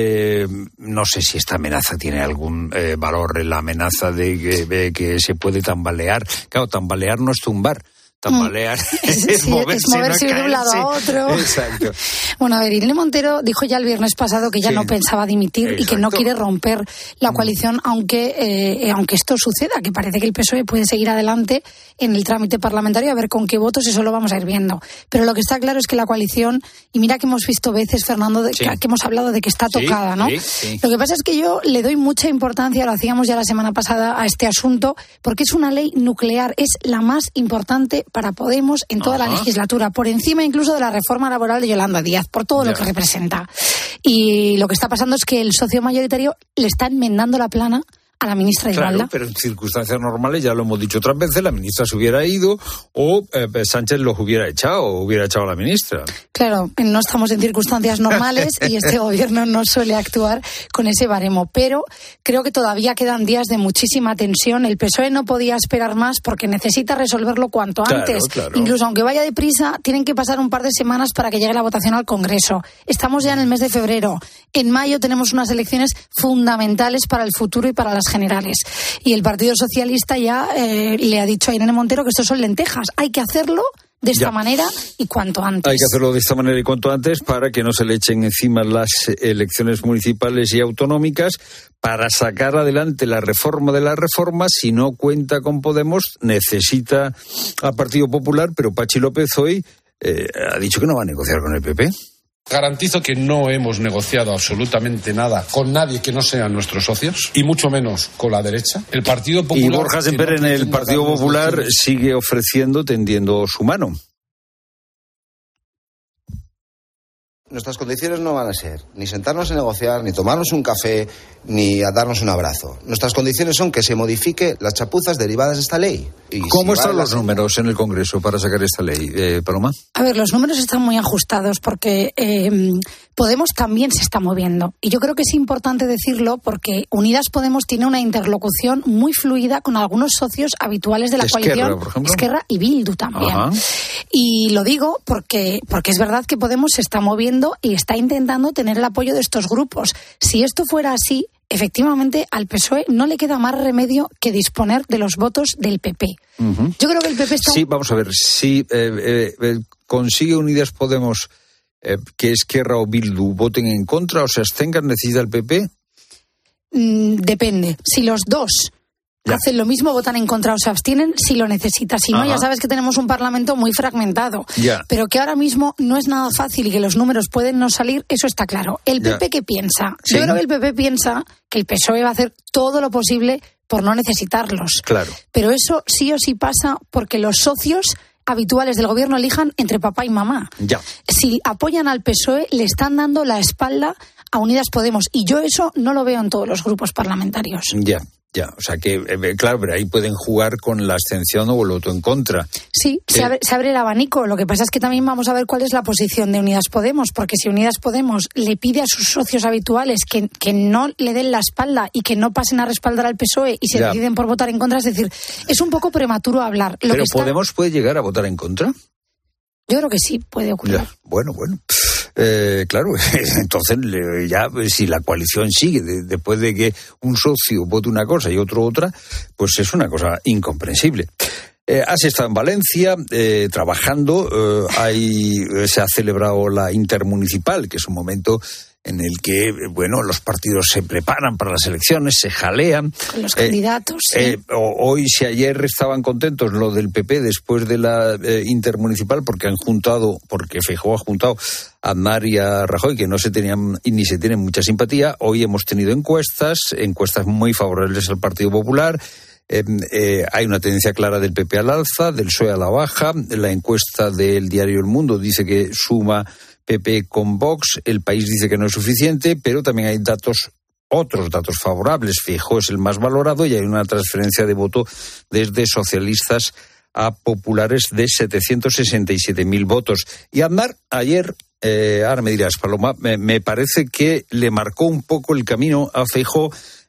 no sé si esta amenaza tiene algún valor, la amenaza de que se puede tambalear. Claro, tambalear no es tumbar. Tambalear es moverse de un lado a otro. Exacto. Bueno, a ver, Irene Montero dijo ya el viernes pasado que ya no pensaba dimitir. Exacto. Y que no quiere romper la coalición, aunque esto suceda, que parece que el PSOE puede seguir adelante en el trámite parlamentario, a ver con qué votos, eso lo vamos a ir viendo. Pero lo que está claro es que la coalición, y mira que hemos visto veces, Fernando, que hemos hablado de que está tocada, ¿no? Sí. Lo que pasa es que yo le doy mucha importancia, lo hacíamos ya la semana pasada, a este asunto, porque es una ley nuclear, es la más importante para Podemos en toda la legislatura, por encima incluso de la reforma laboral de Yolanda Díaz, por todo lo que representa. Y lo que está pasando es que el socio mayoritario le está enmendando la plana a la ministra de Igualdad. Claro, pero en circunstancias normales, ya lo hemos dicho otras veces, la ministra se hubiera ido o Sánchez los hubiera echado o hubiera echado a la ministra. Claro, no estamos en circunstancias normales y este gobierno no suele actuar con ese baremo, pero creo que todavía quedan días de muchísima tensión. El PSOE no podía esperar más porque necesita resolverlo cuanto antes. Claro. Incluso aunque vaya deprisa, tienen que pasar un par de semanas para que llegue la votación al Congreso. Estamos ya en el mes de febrero. En mayo tenemos unas elecciones fundamentales para el futuro y para las generales. Y el Partido Socialista ya le ha dicho a Irene Montero que esto son lentejas. Hay que hacerlo de esta manera y cuanto antes. Hay que hacerlo de esta manera y cuanto antes para que no se le echen encima las elecciones municipales y autonómicas, para sacar adelante la reforma de la reforma. Si no cuenta con Podemos, necesita al Partido Popular, pero Pachi López hoy ha dicho que no va a negociar con el PP. Garantizo que no hemos negociado absolutamente nada con nadie que no sean nuestros socios, y mucho menos con la derecha. El Partido Popular... Y Borja Semper en el Partido Popular sigue ofreciendo, tendiendo su mano. Nuestras condiciones no van a ser ni sentarnos a negociar, ni tomarnos un café, ni a darnos un abrazo. Nuestras condiciones son que se modifique las chapuzas derivadas de esta ley. ¿Cómo están los números en el Congreso para sacar esta ley, Paloma? A ver, los números están muy ajustados porque Podemos también se está moviendo. Y yo creo que es importante decirlo porque Unidas Podemos tiene una interlocución muy fluida con algunos socios habituales de la coalición. Esquerra y Bildu también. Ajá. Y lo digo porque es verdad que Podemos se está moviendo y está intentando tener el apoyo de estos grupos. Si esto fuera así, efectivamente al PSOE no le queda más remedio que disponer de los votos del PP. Uh-huh. Yo creo que el PP está... Sí, vamos a ver, si consigue Unidas Podemos que Esquerra o Bildu voten en contra o se abstengan, ¿necesita el PP? Depende. Si los dos hacen lo mismo, votan en contra o se abstienen, si lo necesita. Si no, ya sabes que tenemos un Parlamento muy fragmentado. Pero que ahora mismo no es nada fácil y que los números pueden no salir, eso está claro. ¿El PP qué piensa? ¿Sí? Yo creo que el PP piensa que el PSOE va a hacer todo lo posible por no necesitarlos. Claro. Pero eso sí o sí pasa porque los socios habituales del gobierno elijan entre papá y mamá. Si apoyan al PSOE, le están dando la espalda a Unidas Podemos. Y yo eso no lo veo en todos los grupos parlamentarios. Ya, o sea que, claro, pero ahí pueden jugar con la abstención o el voto en contra. Sí, se abre el abanico. Lo que pasa es que también vamos a ver cuál es la posición de Unidas Podemos, porque si Unidas Podemos le pide a sus socios habituales que no le den la espalda y que no pasen a respaldar al PSOE y se deciden por votar en contra, es decir, es un poco prematuro hablar. ¿Pero Podemos puede llegar a votar en contra? Yo creo que sí, puede ocurrir. Bueno. Claro, entonces ya si la coalición sigue después de que un socio vote una cosa y otro otra, pues es una cosa incomprensible. Has estado en Valencia trabajando, se ha celebrado la intermunicipal, que es un momento en el que, los partidos se preparan para las elecciones, se jalean. Con los candidatos, sí. Hoy, si ayer estaban contentos los del PP después de la intermunicipal, porque Feijóo ha juntado a Aznar y a Rajoy, que no se tenían y ni se tienen mucha simpatía, hoy hemos tenido encuestas muy favorables al Partido Popular. Hay una tendencia clara del PP al alza, del PSOE a la baja. La encuesta del diario El Mundo dice que suma PP con Vox. El País dice que no es suficiente, pero también hay otros datos favorables. Feijóo es el más valorado y hay una transferencia de voto desde socialistas a populares de 767.000 votos. Y Aznar ayer, ahora me dirás, Paloma, me parece que le marcó un poco el camino a Feijóo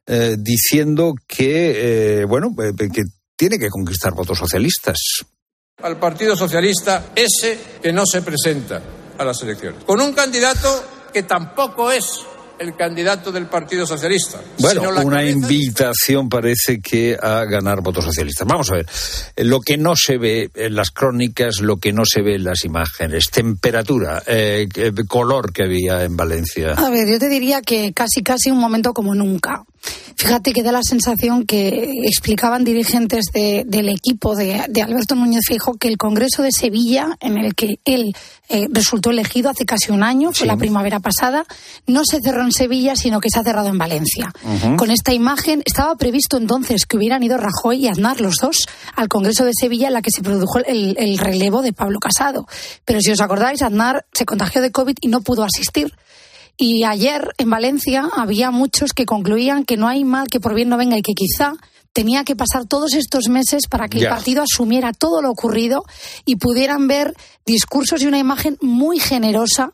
diciendo que, que tiene que conquistar votos socialistas. Al Partido Socialista, ese que no se presenta a las elecciones, con un candidato que tampoco es el candidato del Partido Socialista. Bueno, una invitación parece que a ganar votos socialistas. Vamos a ver, lo que no se ve en las crónicas, lo que no se ve en las imágenes, temperatura, color que había en Valencia. A ver, yo te diría que casi un momento como nunca. Fíjate que da la sensación que explicaban dirigentes del equipo de Alberto Núñez Feijóo que el Congreso de Sevilla, en el que él resultó elegido hace casi un año, fue la primavera pasada, no se cerró en Sevilla, sino que se ha cerrado en Valencia. Uh-huh. Con esta imagen, estaba previsto entonces que hubieran ido Rajoy y Aznar, los dos, al Congreso de Sevilla, en la que se produjo el relevo de Pablo Casado. Pero si os acordáis, Aznar se contagió de COVID y no pudo asistir. Y ayer en Valencia había muchos que concluían que no hay mal que por bien no venga y que quizá tenía que pasar todos estos meses para que el partido asumiera todo lo ocurrido y pudieran ver discursos y una imagen muy generosa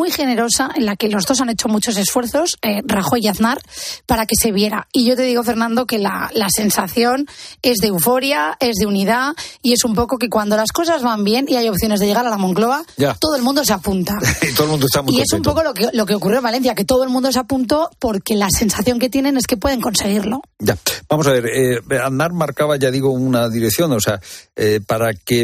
en la que los dos han hecho muchos esfuerzos, Rajoy y Aznar, para que se viera. Y yo te digo, Fernando, que la sensación es de euforia, es de unidad y es un poco que cuando las cosas van bien y hay opciones de llegar a la Moncloa, todo el mundo se apunta. Y todo el mundo está muy contento. Es un poco lo que ocurrió en Valencia, que todo el mundo se apuntó porque la sensación que tienen es que pueden conseguirlo. Ya, vamos a ver, Aznar marcaba, ya digo, una dirección, o sea, para que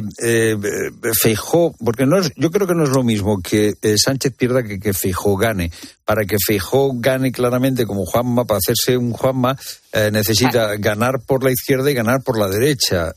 Feijóo, porque yo creo que no es lo mismo que Sánchez pierda que Feijóo gane. Para que Feijóo gane claramente como Juanma, para hacerse un Juanma, necesita ganar por la izquierda y ganar por la derecha.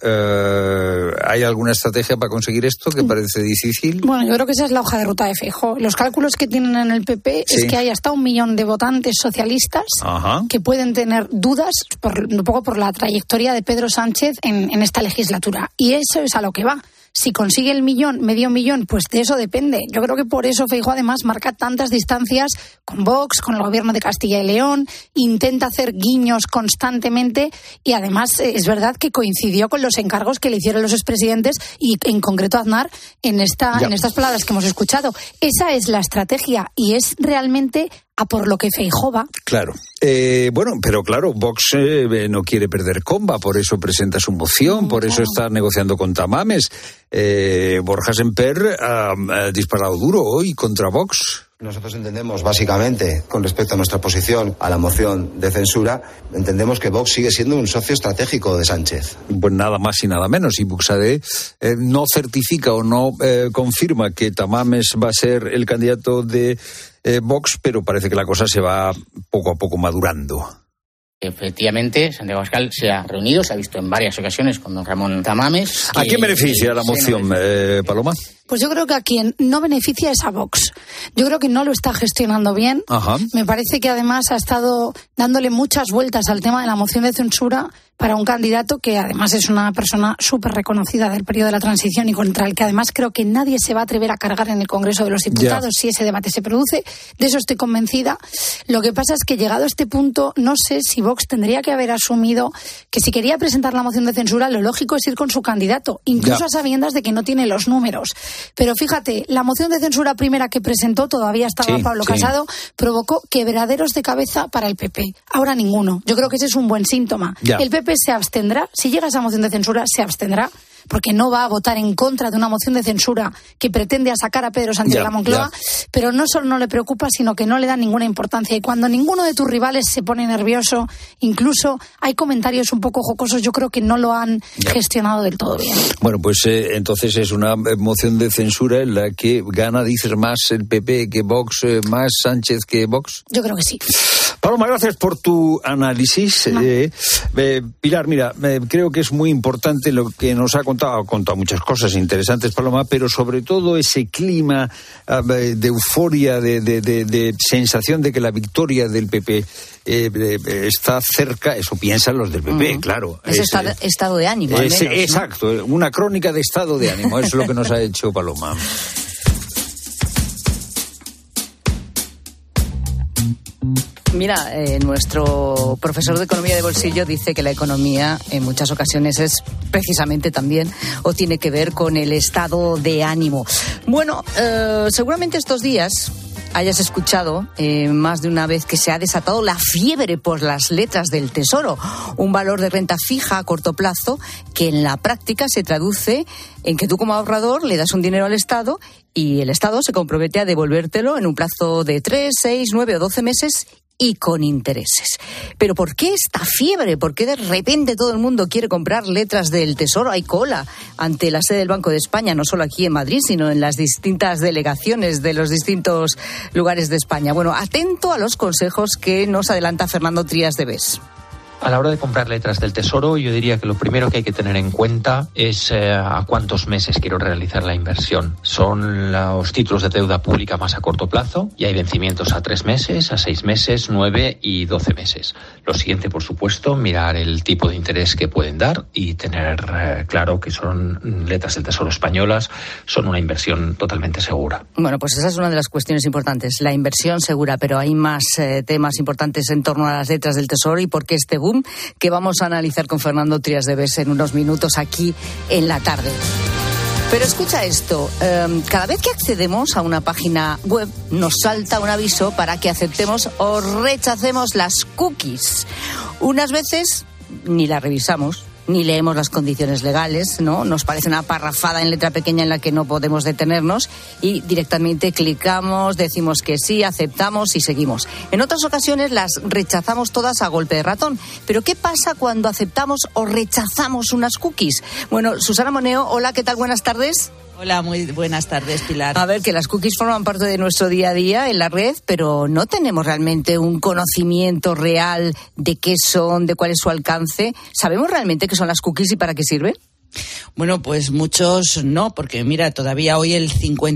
¿Hay alguna estrategia para conseguir esto que parece difícil? Bueno, yo creo que esa es la hoja de ruta de Feijóo. Los cálculos que tienen en el PP es que hay hasta 1 millón de votantes socialistas que pueden tener dudas un poco por la trayectoria de Pedro Sánchez en esta legislatura. Y eso es a lo que va. Si consigue el millón, medio millón, pues de eso depende. Yo creo que por eso Feijóo además marca tantas distancias con Vox, con el gobierno de Castilla y León, intenta hacer guiños constantemente y además es verdad que coincidió con los encargos que le hicieron los expresidentes y en concreto Aznar en estas palabras que hemos escuchado. Esa es la estrategia y es realmente a por lo que Feijóo va. Claro. Pero claro, Vox no quiere perder comba, por eso presenta su moción, por eso está negociando con Tamames. Borja Semper ha disparado duro hoy contra Vox. Nosotros entendemos, básicamente, con respecto a nuestra posición a la moción de censura, entendemos que Vox sigue siendo un socio estratégico de Sánchez. Pues nada más y nada menos. Y Buxadé no certifica o no confirma que Tamames va a ser el candidato de Vox, pero parece que la cosa se va poco a poco madurando. Efectivamente, Santiago Abascal se ha reunido, se ha visto en varias ocasiones con don Ramón Tamames. ¿A quién beneficia la moción, Paloma? Pues yo creo que a quien no beneficia es a Vox. Yo creo que no lo está gestionando bien. Ajá. Me parece que además ha estado dándole muchas vueltas al tema de la moción de censura para un candidato que además es una persona súper reconocida del periodo de la transición y contra el que además creo que nadie se va a atrever a cargar en el Congreso de los Diputados si ese debate se produce. De eso estoy convencida. Lo que pasa es que llegado a este punto no sé si Vox tendría que haber asumido que si quería presentar la moción de censura lo lógico es ir con su candidato, incluso a sabiendas de que no tiene los números. Pero fíjate, la moción de censura primera que presentó, todavía estaba Pablo Casado, provocó quebraderos de cabeza para el PP. Ahora ninguno. Yo creo que ese es un buen síntoma. El PP se abstendrá, si llega esa moción de censura, se abstendrá, porque no va a votar en contra de una moción de censura que pretende sacar a Pedro Sánchez de la Moncloa, pero no solo no le preocupa, sino que no le da ninguna importancia. Y cuando ninguno de tus rivales se pone nervioso, incluso hay comentarios un poco jocosos, yo creo que no lo han gestionado del todo bien. Bueno, pues entonces es una moción de censura en la que gana, dices, más el PP que Vox, más Sánchez que Vox. Yo creo que sí. Paloma, gracias por tu análisis. Pilar, mira, creo que es muy importante lo que nos ha contado muchas cosas interesantes, Paloma, pero sobre todo ese clima de euforia, de sensación de que la victoria del PP está cerca, eso piensan los del PP, claro. Es estado de ánimo, al menos, exacto, ¿no? Una crónica de estado de ánimo, eso es lo que nos ha hecho Paloma. Mira, nuestro profesor de economía de bolsillo dice que la economía en muchas ocasiones es precisamente también o tiene que ver con el estado de ánimo. Bueno, seguramente estos días hayas escuchado más de una vez que se ha desatado la fiebre por las letras del Tesoro, un valor de renta fija a corto plazo que en la práctica se traduce en que tú como ahorrador le das un dinero al Estado y el Estado se compromete a devolvértelo en un plazo de 3, 6, 9 o 12 meses y con intereses. Pero ¿por qué esta fiebre? ¿Por qué de repente todo el mundo quiere comprar letras del Tesoro? Hay cola ante la sede del Banco de España, no solo aquí en Madrid, sino en las distintas delegaciones de los distintos lugares de España. Bueno, atento a los consejos que nos adelanta Fernando Trías de Bes. A la hora de comprar letras del Tesoro, yo diría que lo primero que hay que tener en cuenta es a cuántos meses quiero realizar la inversión. Son los títulos de deuda pública más a corto plazo y hay vencimientos a 3 meses, a 6 meses, 9 y 12 meses. Lo siguiente, por supuesto, mirar el tipo de interés que pueden dar y tener claro que son letras del Tesoro españolas, son una inversión totalmente segura. Bueno, pues esa es una de las cuestiones importantes, la inversión segura, pero hay más temas importantes en torno a las letras del Tesoro y por qué este boom que vamos a analizar con Fernando Trías de Bes en unos minutos aquí en la tarde. Pero escucha esto, cada vez que accedemos a una página web nos salta un aviso para que aceptemos o rechacemos las cookies. Unas veces ni las revisamos, ni leemos las condiciones legales, ¿no? Nos parece una parrafada en letra pequeña en la que no podemos detenernos y directamente clicamos, decimos que sí, aceptamos y seguimos. En otras ocasiones las rechazamos todas a golpe de ratón. Pero ¿qué pasa cuando aceptamos o rechazamos unas cookies? Bueno, Susana Moneo, hola, ¿qué tal? Buenas tardes. Hola, muy buenas tardes, Pilar. A ver, que las cookies forman parte de nuestro día a día en la red, pero no tenemos realmente un conocimiento real de qué son, de cuál es su alcance. ¿Sabemos realmente qué son las cookies y para qué sirven? Bueno, pues muchos no, porque mira, todavía hoy el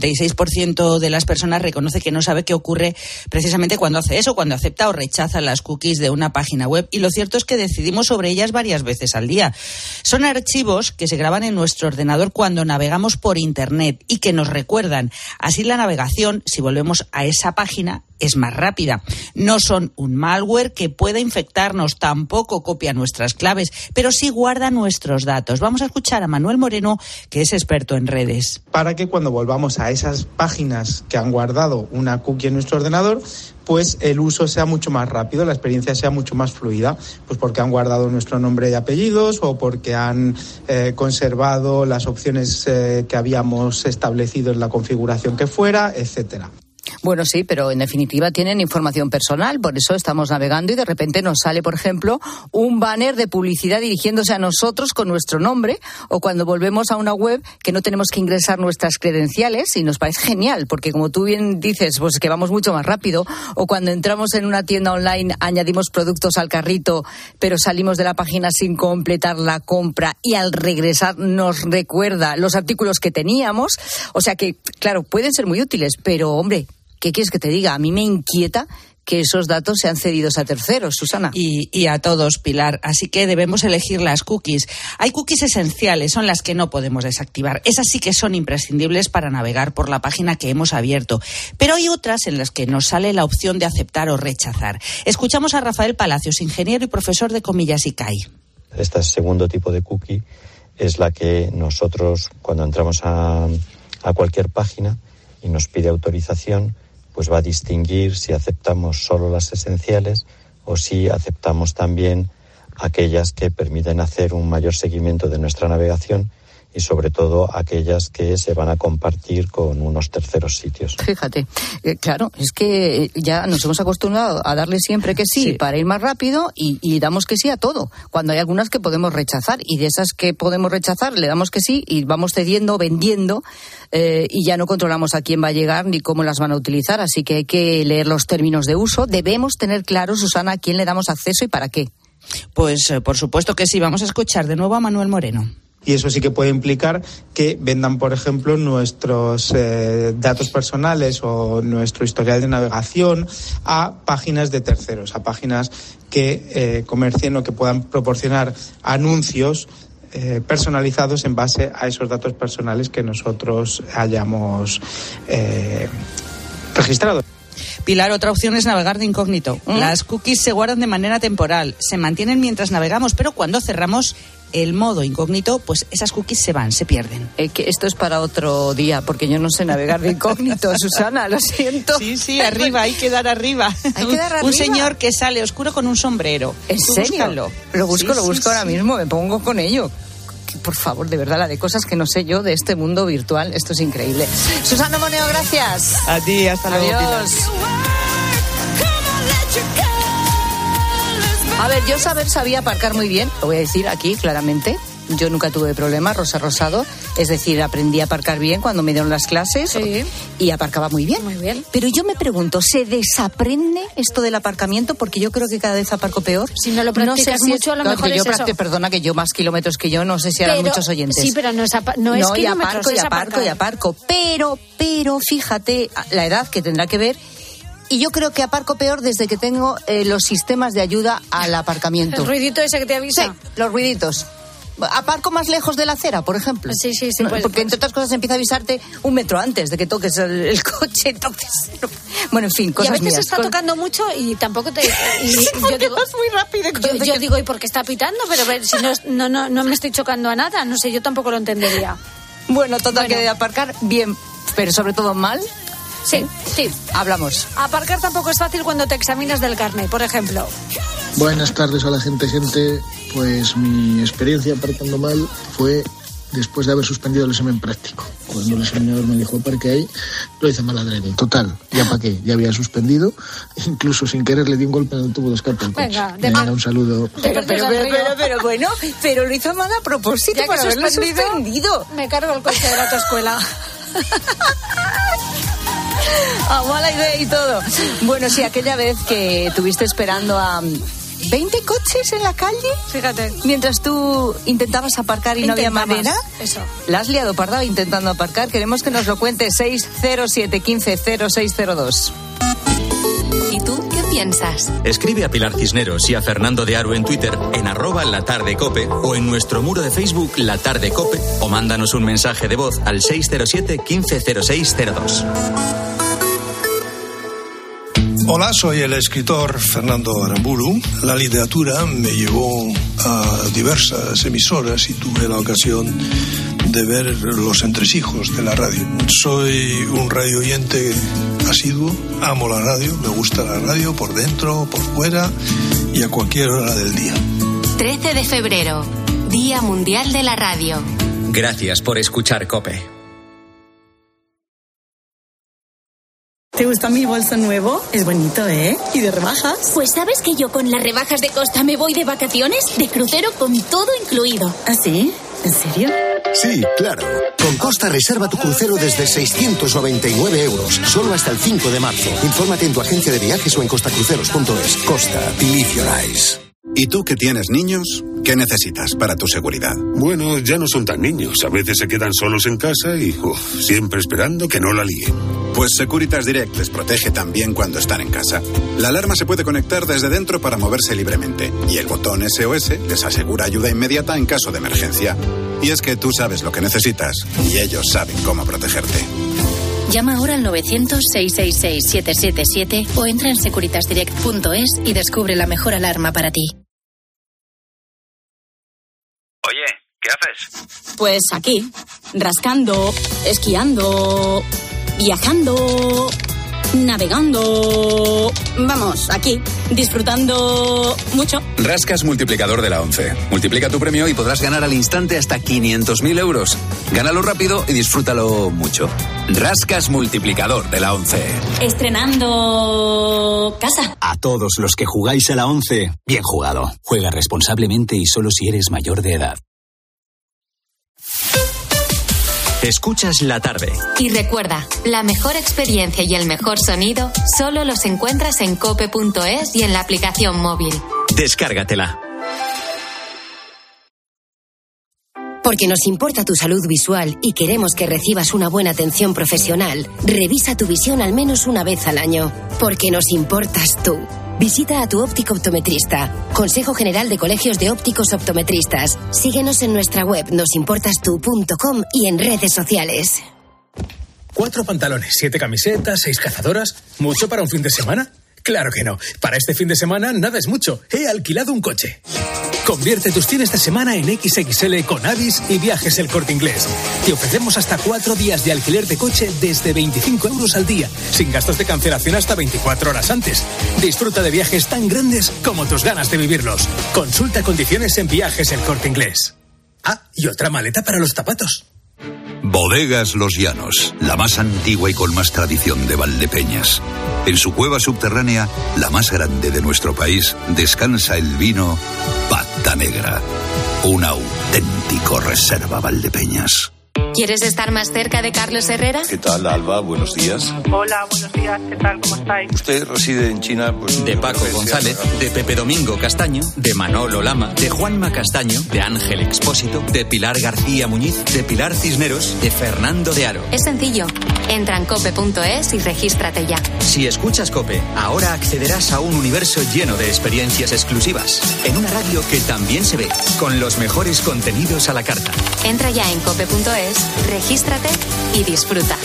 56% de las personas reconoce que no sabe qué ocurre precisamente cuando hace eso, cuando acepta o rechaza las cookies de una página web. Y lo cierto es que decidimos sobre ellas varias veces al día. Son archivos que se graban en nuestro ordenador cuando navegamos por Internet y que nos recuerdan. Así la navegación, si volvemos a esa página, es más rápida. No son un malware que pueda infectarnos, tampoco copia nuestras claves, pero sí guarda nuestros datos. Vamos a escuchar a Manuel Moreno, que es experto en redes. Para que cuando volvamos a esas páginas que han guardado una cookie en nuestro ordenador, pues el uso sea mucho más rápido, la experiencia sea mucho más fluida, pues porque han guardado nuestro nombre y apellidos o porque han conservado las opciones que habíamos establecido en la configuración que fuera, etcétera. Bueno, sí, pero en definitiva tienen información personal, por eso estamos navegando y de repente nos sale, por ejemplo, un banner de publicidad dirigiéndose a nosotros con nuestro nombre, o cuando volvemos a una web que no tenemos que ingresar nuestras credenciales y nos parece genial, porque como tú bien dices, pues que vamos mucho más rápido, o cuando entramos en una tienda online añadimos productos al carrito, pero salimos de la página sin completar la compra y al regresar nos recuerda los artículos que teníamos, o sea que, claro, pueden ser muy útiles, pero hombre, ¿qué quieres que te diga? A mí me inquieta que esos datos sean cedidos a terceros, Susana. Y a todos, Pilar. Así que debemos elegir las cookies. Hay cookies esenciales, son las que no podemos desactivar. Esas sí que son imprescindibles para navegar por la página que hemos abierto. Pero hay otras en las que nos sale la opción de aceptar o rechazar. Escuchamos a Rafael Palacios, ingeniero y profesor de Comillas ICAI. Este segundo tipo de cookie es la que nosotros, cuando entramos a cualquier página y nos pide autorización, pues va a distinguir si aceptamos solo las esenciales o si aceptamos también aquellas que permiten hacer un mayor seguimiento de nuestra navegación y sobre todo aquellas que se van a compartir con unos terceros sitios. Fíjate, claro, es que ya nos hemos acostumbrado a darle siempre que sí para ir más rápido y damos que sí a todo, cuando hay algunas que podemos rechazar y de esas que podemos rechazar le damos que sí y vamos cediendo, vendiendo y ya no controlamos a quién va a llegar ni cómo las van a utilizar, así que hay que leer los términos de uso. Debemos tener claro, Susana, a quién le damos acceso y para qué. Pues por supuesto que sí, vamos a escuchar de nuevo a Manuel Moreno. Y eso sí que puede implicar que vendan, por ejemplo, nuestros datos personales o nuestro historial de navegación a páginas de terceros, a páginas que comercien o que puedan proporcionar anuncios personalizados en base a esos datos personales que nosotros hayamos registrado. Pilar, otra opción es navegar de incógnito. Las cookies se guardan de manera temporal, se mantienen mientras navegamos, pero cuando cerramos el modo incógnito, pues esas cookies se van, se pierden. Que esto es para otro día, porque yo no sé navegar de incógnito, Susana, lo siento. Sí, arriba, hay que dar arriba. Hay que dar arriba. Un señor que sale oscuro con un sombrero. ¿En serio? Búscalo. Lo busco ahora mismo, me pongo con ello. Por favor, de verdad, la de cosas que no sé yo de este mundo virtual, esto es increíble. Susana Moneo, gracias. A ti, hasta luego. Adiós. A ver, yo sabía aparcar muy bien, lo voy a decir aquí claramente. Yo nunca tuve problemas, Rosa Rosado. Es decir, aprendí a aparcar bien cuando me dieron las clases y aparcaba muy bien. Muy bien. Pero yo me pregunto, ¿se desaprende esto del aparcamiento? Porque yo creo que cada vez aparco peor. Si no lo practicas mucho, a lo mejor es eso. Perdona, que yo más kilómetros que yo, no sé si harán muchos oyentes. Sí, pero no es kilómetros, es aparcar. Y aparco. Pero fíjate la edad que tendrá que ver. Y yo creo que aparco peor desde que tengo los sistemas de ayuda al aparcamiento. ¿El ruidito ese que te avisa? Sí, los ruiditos. Aparco más lejos de la acera, por ejemplo. Sí. Porque entre otras cosas empieza a avisarte 1 metro antes de que toques el coche. Entonces, bueno, en fin, cosas mías. Y a veces está tocando mucho y tampoco te... yo digo, vas muy rápido. Yo digo, ¿y por qué está pitando? Pero si no me estoy chocando a nada. No sé, yo tampoco lo entendería. Bueno, que de aparcar bien, pero sobre todo mal. Sí. Hablamos. Aparcar tampoco es fácil cuando te examinas del carnet, por ejemplo. Buenas tardes a la gente. Pues mi experiencia aparcando mal fue después de haber suspendido el examen práctico. Cuando el examinador me dijo aparque ahí, lo hice mal adrede. Total, ya para qué, ya había suspendido. Incluso sin querer le di un golpe en el tubo de escape al coche. Venga, un saludo. Pero bueno, pero lo hizo mal a propósito ya para haberlo suspendido. Me cargo el coche de la autoescuela. Mala idea y todo. Bueno, sí, aquella vez que tuviste esperando a 20 coches en la calle, fíjate, mientras tú intentabas aparcar y no había manera. Eso. La has liado parda intentando aparcar. Queremos que nos lo cuentes. 607 15 0602. ¿Y tú qué piensas? Escribe a Pilar Cisneros y a Fernando de Aro en Twitter en @latardecope o en nuestro muro de Facebook La Tarde Cope o mándanos un mensaje de voz al 607 15 0602. Hola, soy el escritor Fernando Aramburu. La literatura me llevó a diversas emisoras y tuve la ocasión de ver los entresijos de la radio. Soy un radio oyente asiduo, amo la radio, me gusta la radio por dentro, por fuera y a cualquier hora del día. 13 de febrero, Día Mundial de la Radio. Gracias por escuchar COPE. ¿Te gusta mi bolso nuevo? Es bonito, ¿eh? ¿Y de rebajas? Pues ¿sabes que yo con las rebajas de Costa me voy de vacaciones? De crucero con todo incluido. ¿Ah, sí? ¿En serio? Sí, claro. Con Costa reserva tu crucero desde 699 euros, solo hasta el 5 de marzo. Infórmate en tu agencia de viajes o en costacruceros.es. Costa, believe your eyes. ¿Y tú que tienes niños? ¿Qué necesitas para tu seguridad? Bueno, ya no son tan niños. A veces se quedan solos en casa y siempre esperando que no la líen. Pues Securitas Direct les protege también cuando están en casa. La alarma se puede conectar desde dentro para moverse libremente. Y el botón SOS les asegura ayuda inmediata en caso de emergencia. Y es que tú sabes lo que necesitas y ellos saben cómo protegerte. Llama ahora al 900-666-777 o entra en securitasdirect.es y descubre la mejor alarma para ti. Oye, ¿qué haces? Pues aquí, rascando, esquiando, viajando, navegando. Vamos, aquí, disfrutando mucho. Rascas multiplicador de la ONCE. Multiplica tu premio y podrás ganar al instante hasta 500.000 euros. Gánalo rápido y disfrútalo mucho. Rascas multiplicador de la ONCE. Estrenando casa. A todos los que jugáis a la ONCE, bien jugado. Juega responsablemente y solo si eres mayor de edad. Escuchas La Tarde. Y recuerda, la mejor experiencia y el mejor sonido solo los encuentras en cope.es y en la aplicación móvil. Descárgatela. Porque nos importa tu salud visual y queremos que recibas una buena atención profesional, revisa tu visión al menos una vez al año. Porque nos importas tú. Visita a tu óptico optometrista. Consejo General de Colegios de Ópticos Optometristas. Síguenos en nuestra web nosimportastu.com y en redes sociales. 4 pantalones, 7 camisetas, 6 cazadoras. ¿Mucho para un fin de semana? Claro que no. Para este fin de semana nada es mucho. He alquilado un coche. Convierte tus fines de semana en XXL con Avis y Viajes El Corte Inglés. Te ofrecemos hasta 4 días de alquiler de coche desde 25 euros al día, sin gastos de cancelación hasta 24 horas antes. Disfruta de viajes tan grandes como tus ganas de vivirlos. Consulta condiciones en Viajes El Corte Inglés. Ah, y otra maleta para los zapatos. Bodegas Los Llanos, la más antigua y con más tradición de Valdepeñas. En su cueva subterránea, la más grande de nuestro país, descansa el vino Pata Negra, un auténtico reserva Valdepeñas. ¿Quieres estar más cerca de Carlos Herrera? ¿Qué tal, Alba? Buenos días. Hola, buenos días. ¿Qué tal? ¿Cómo estáis? Usted reside en China, pues... De Paco González, de Pepe Domingo Castaño, de Manolo Lama, de Juanma Castaño, de Ángel Expósito, de Pilar García Muñiz, de Pilar Cisneros, de Fernando de Aro. Es sencillo. Entra en cope.es y regístrate ya. Si escuchas COPE, ahora accederás a un universo lleno de experiencias exclusivas, en una radio que también se ve, con los mejores contenidos a la carta. Entra ya en cope.es, regístrate y disfruta.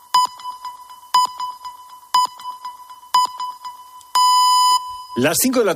Las 5 de la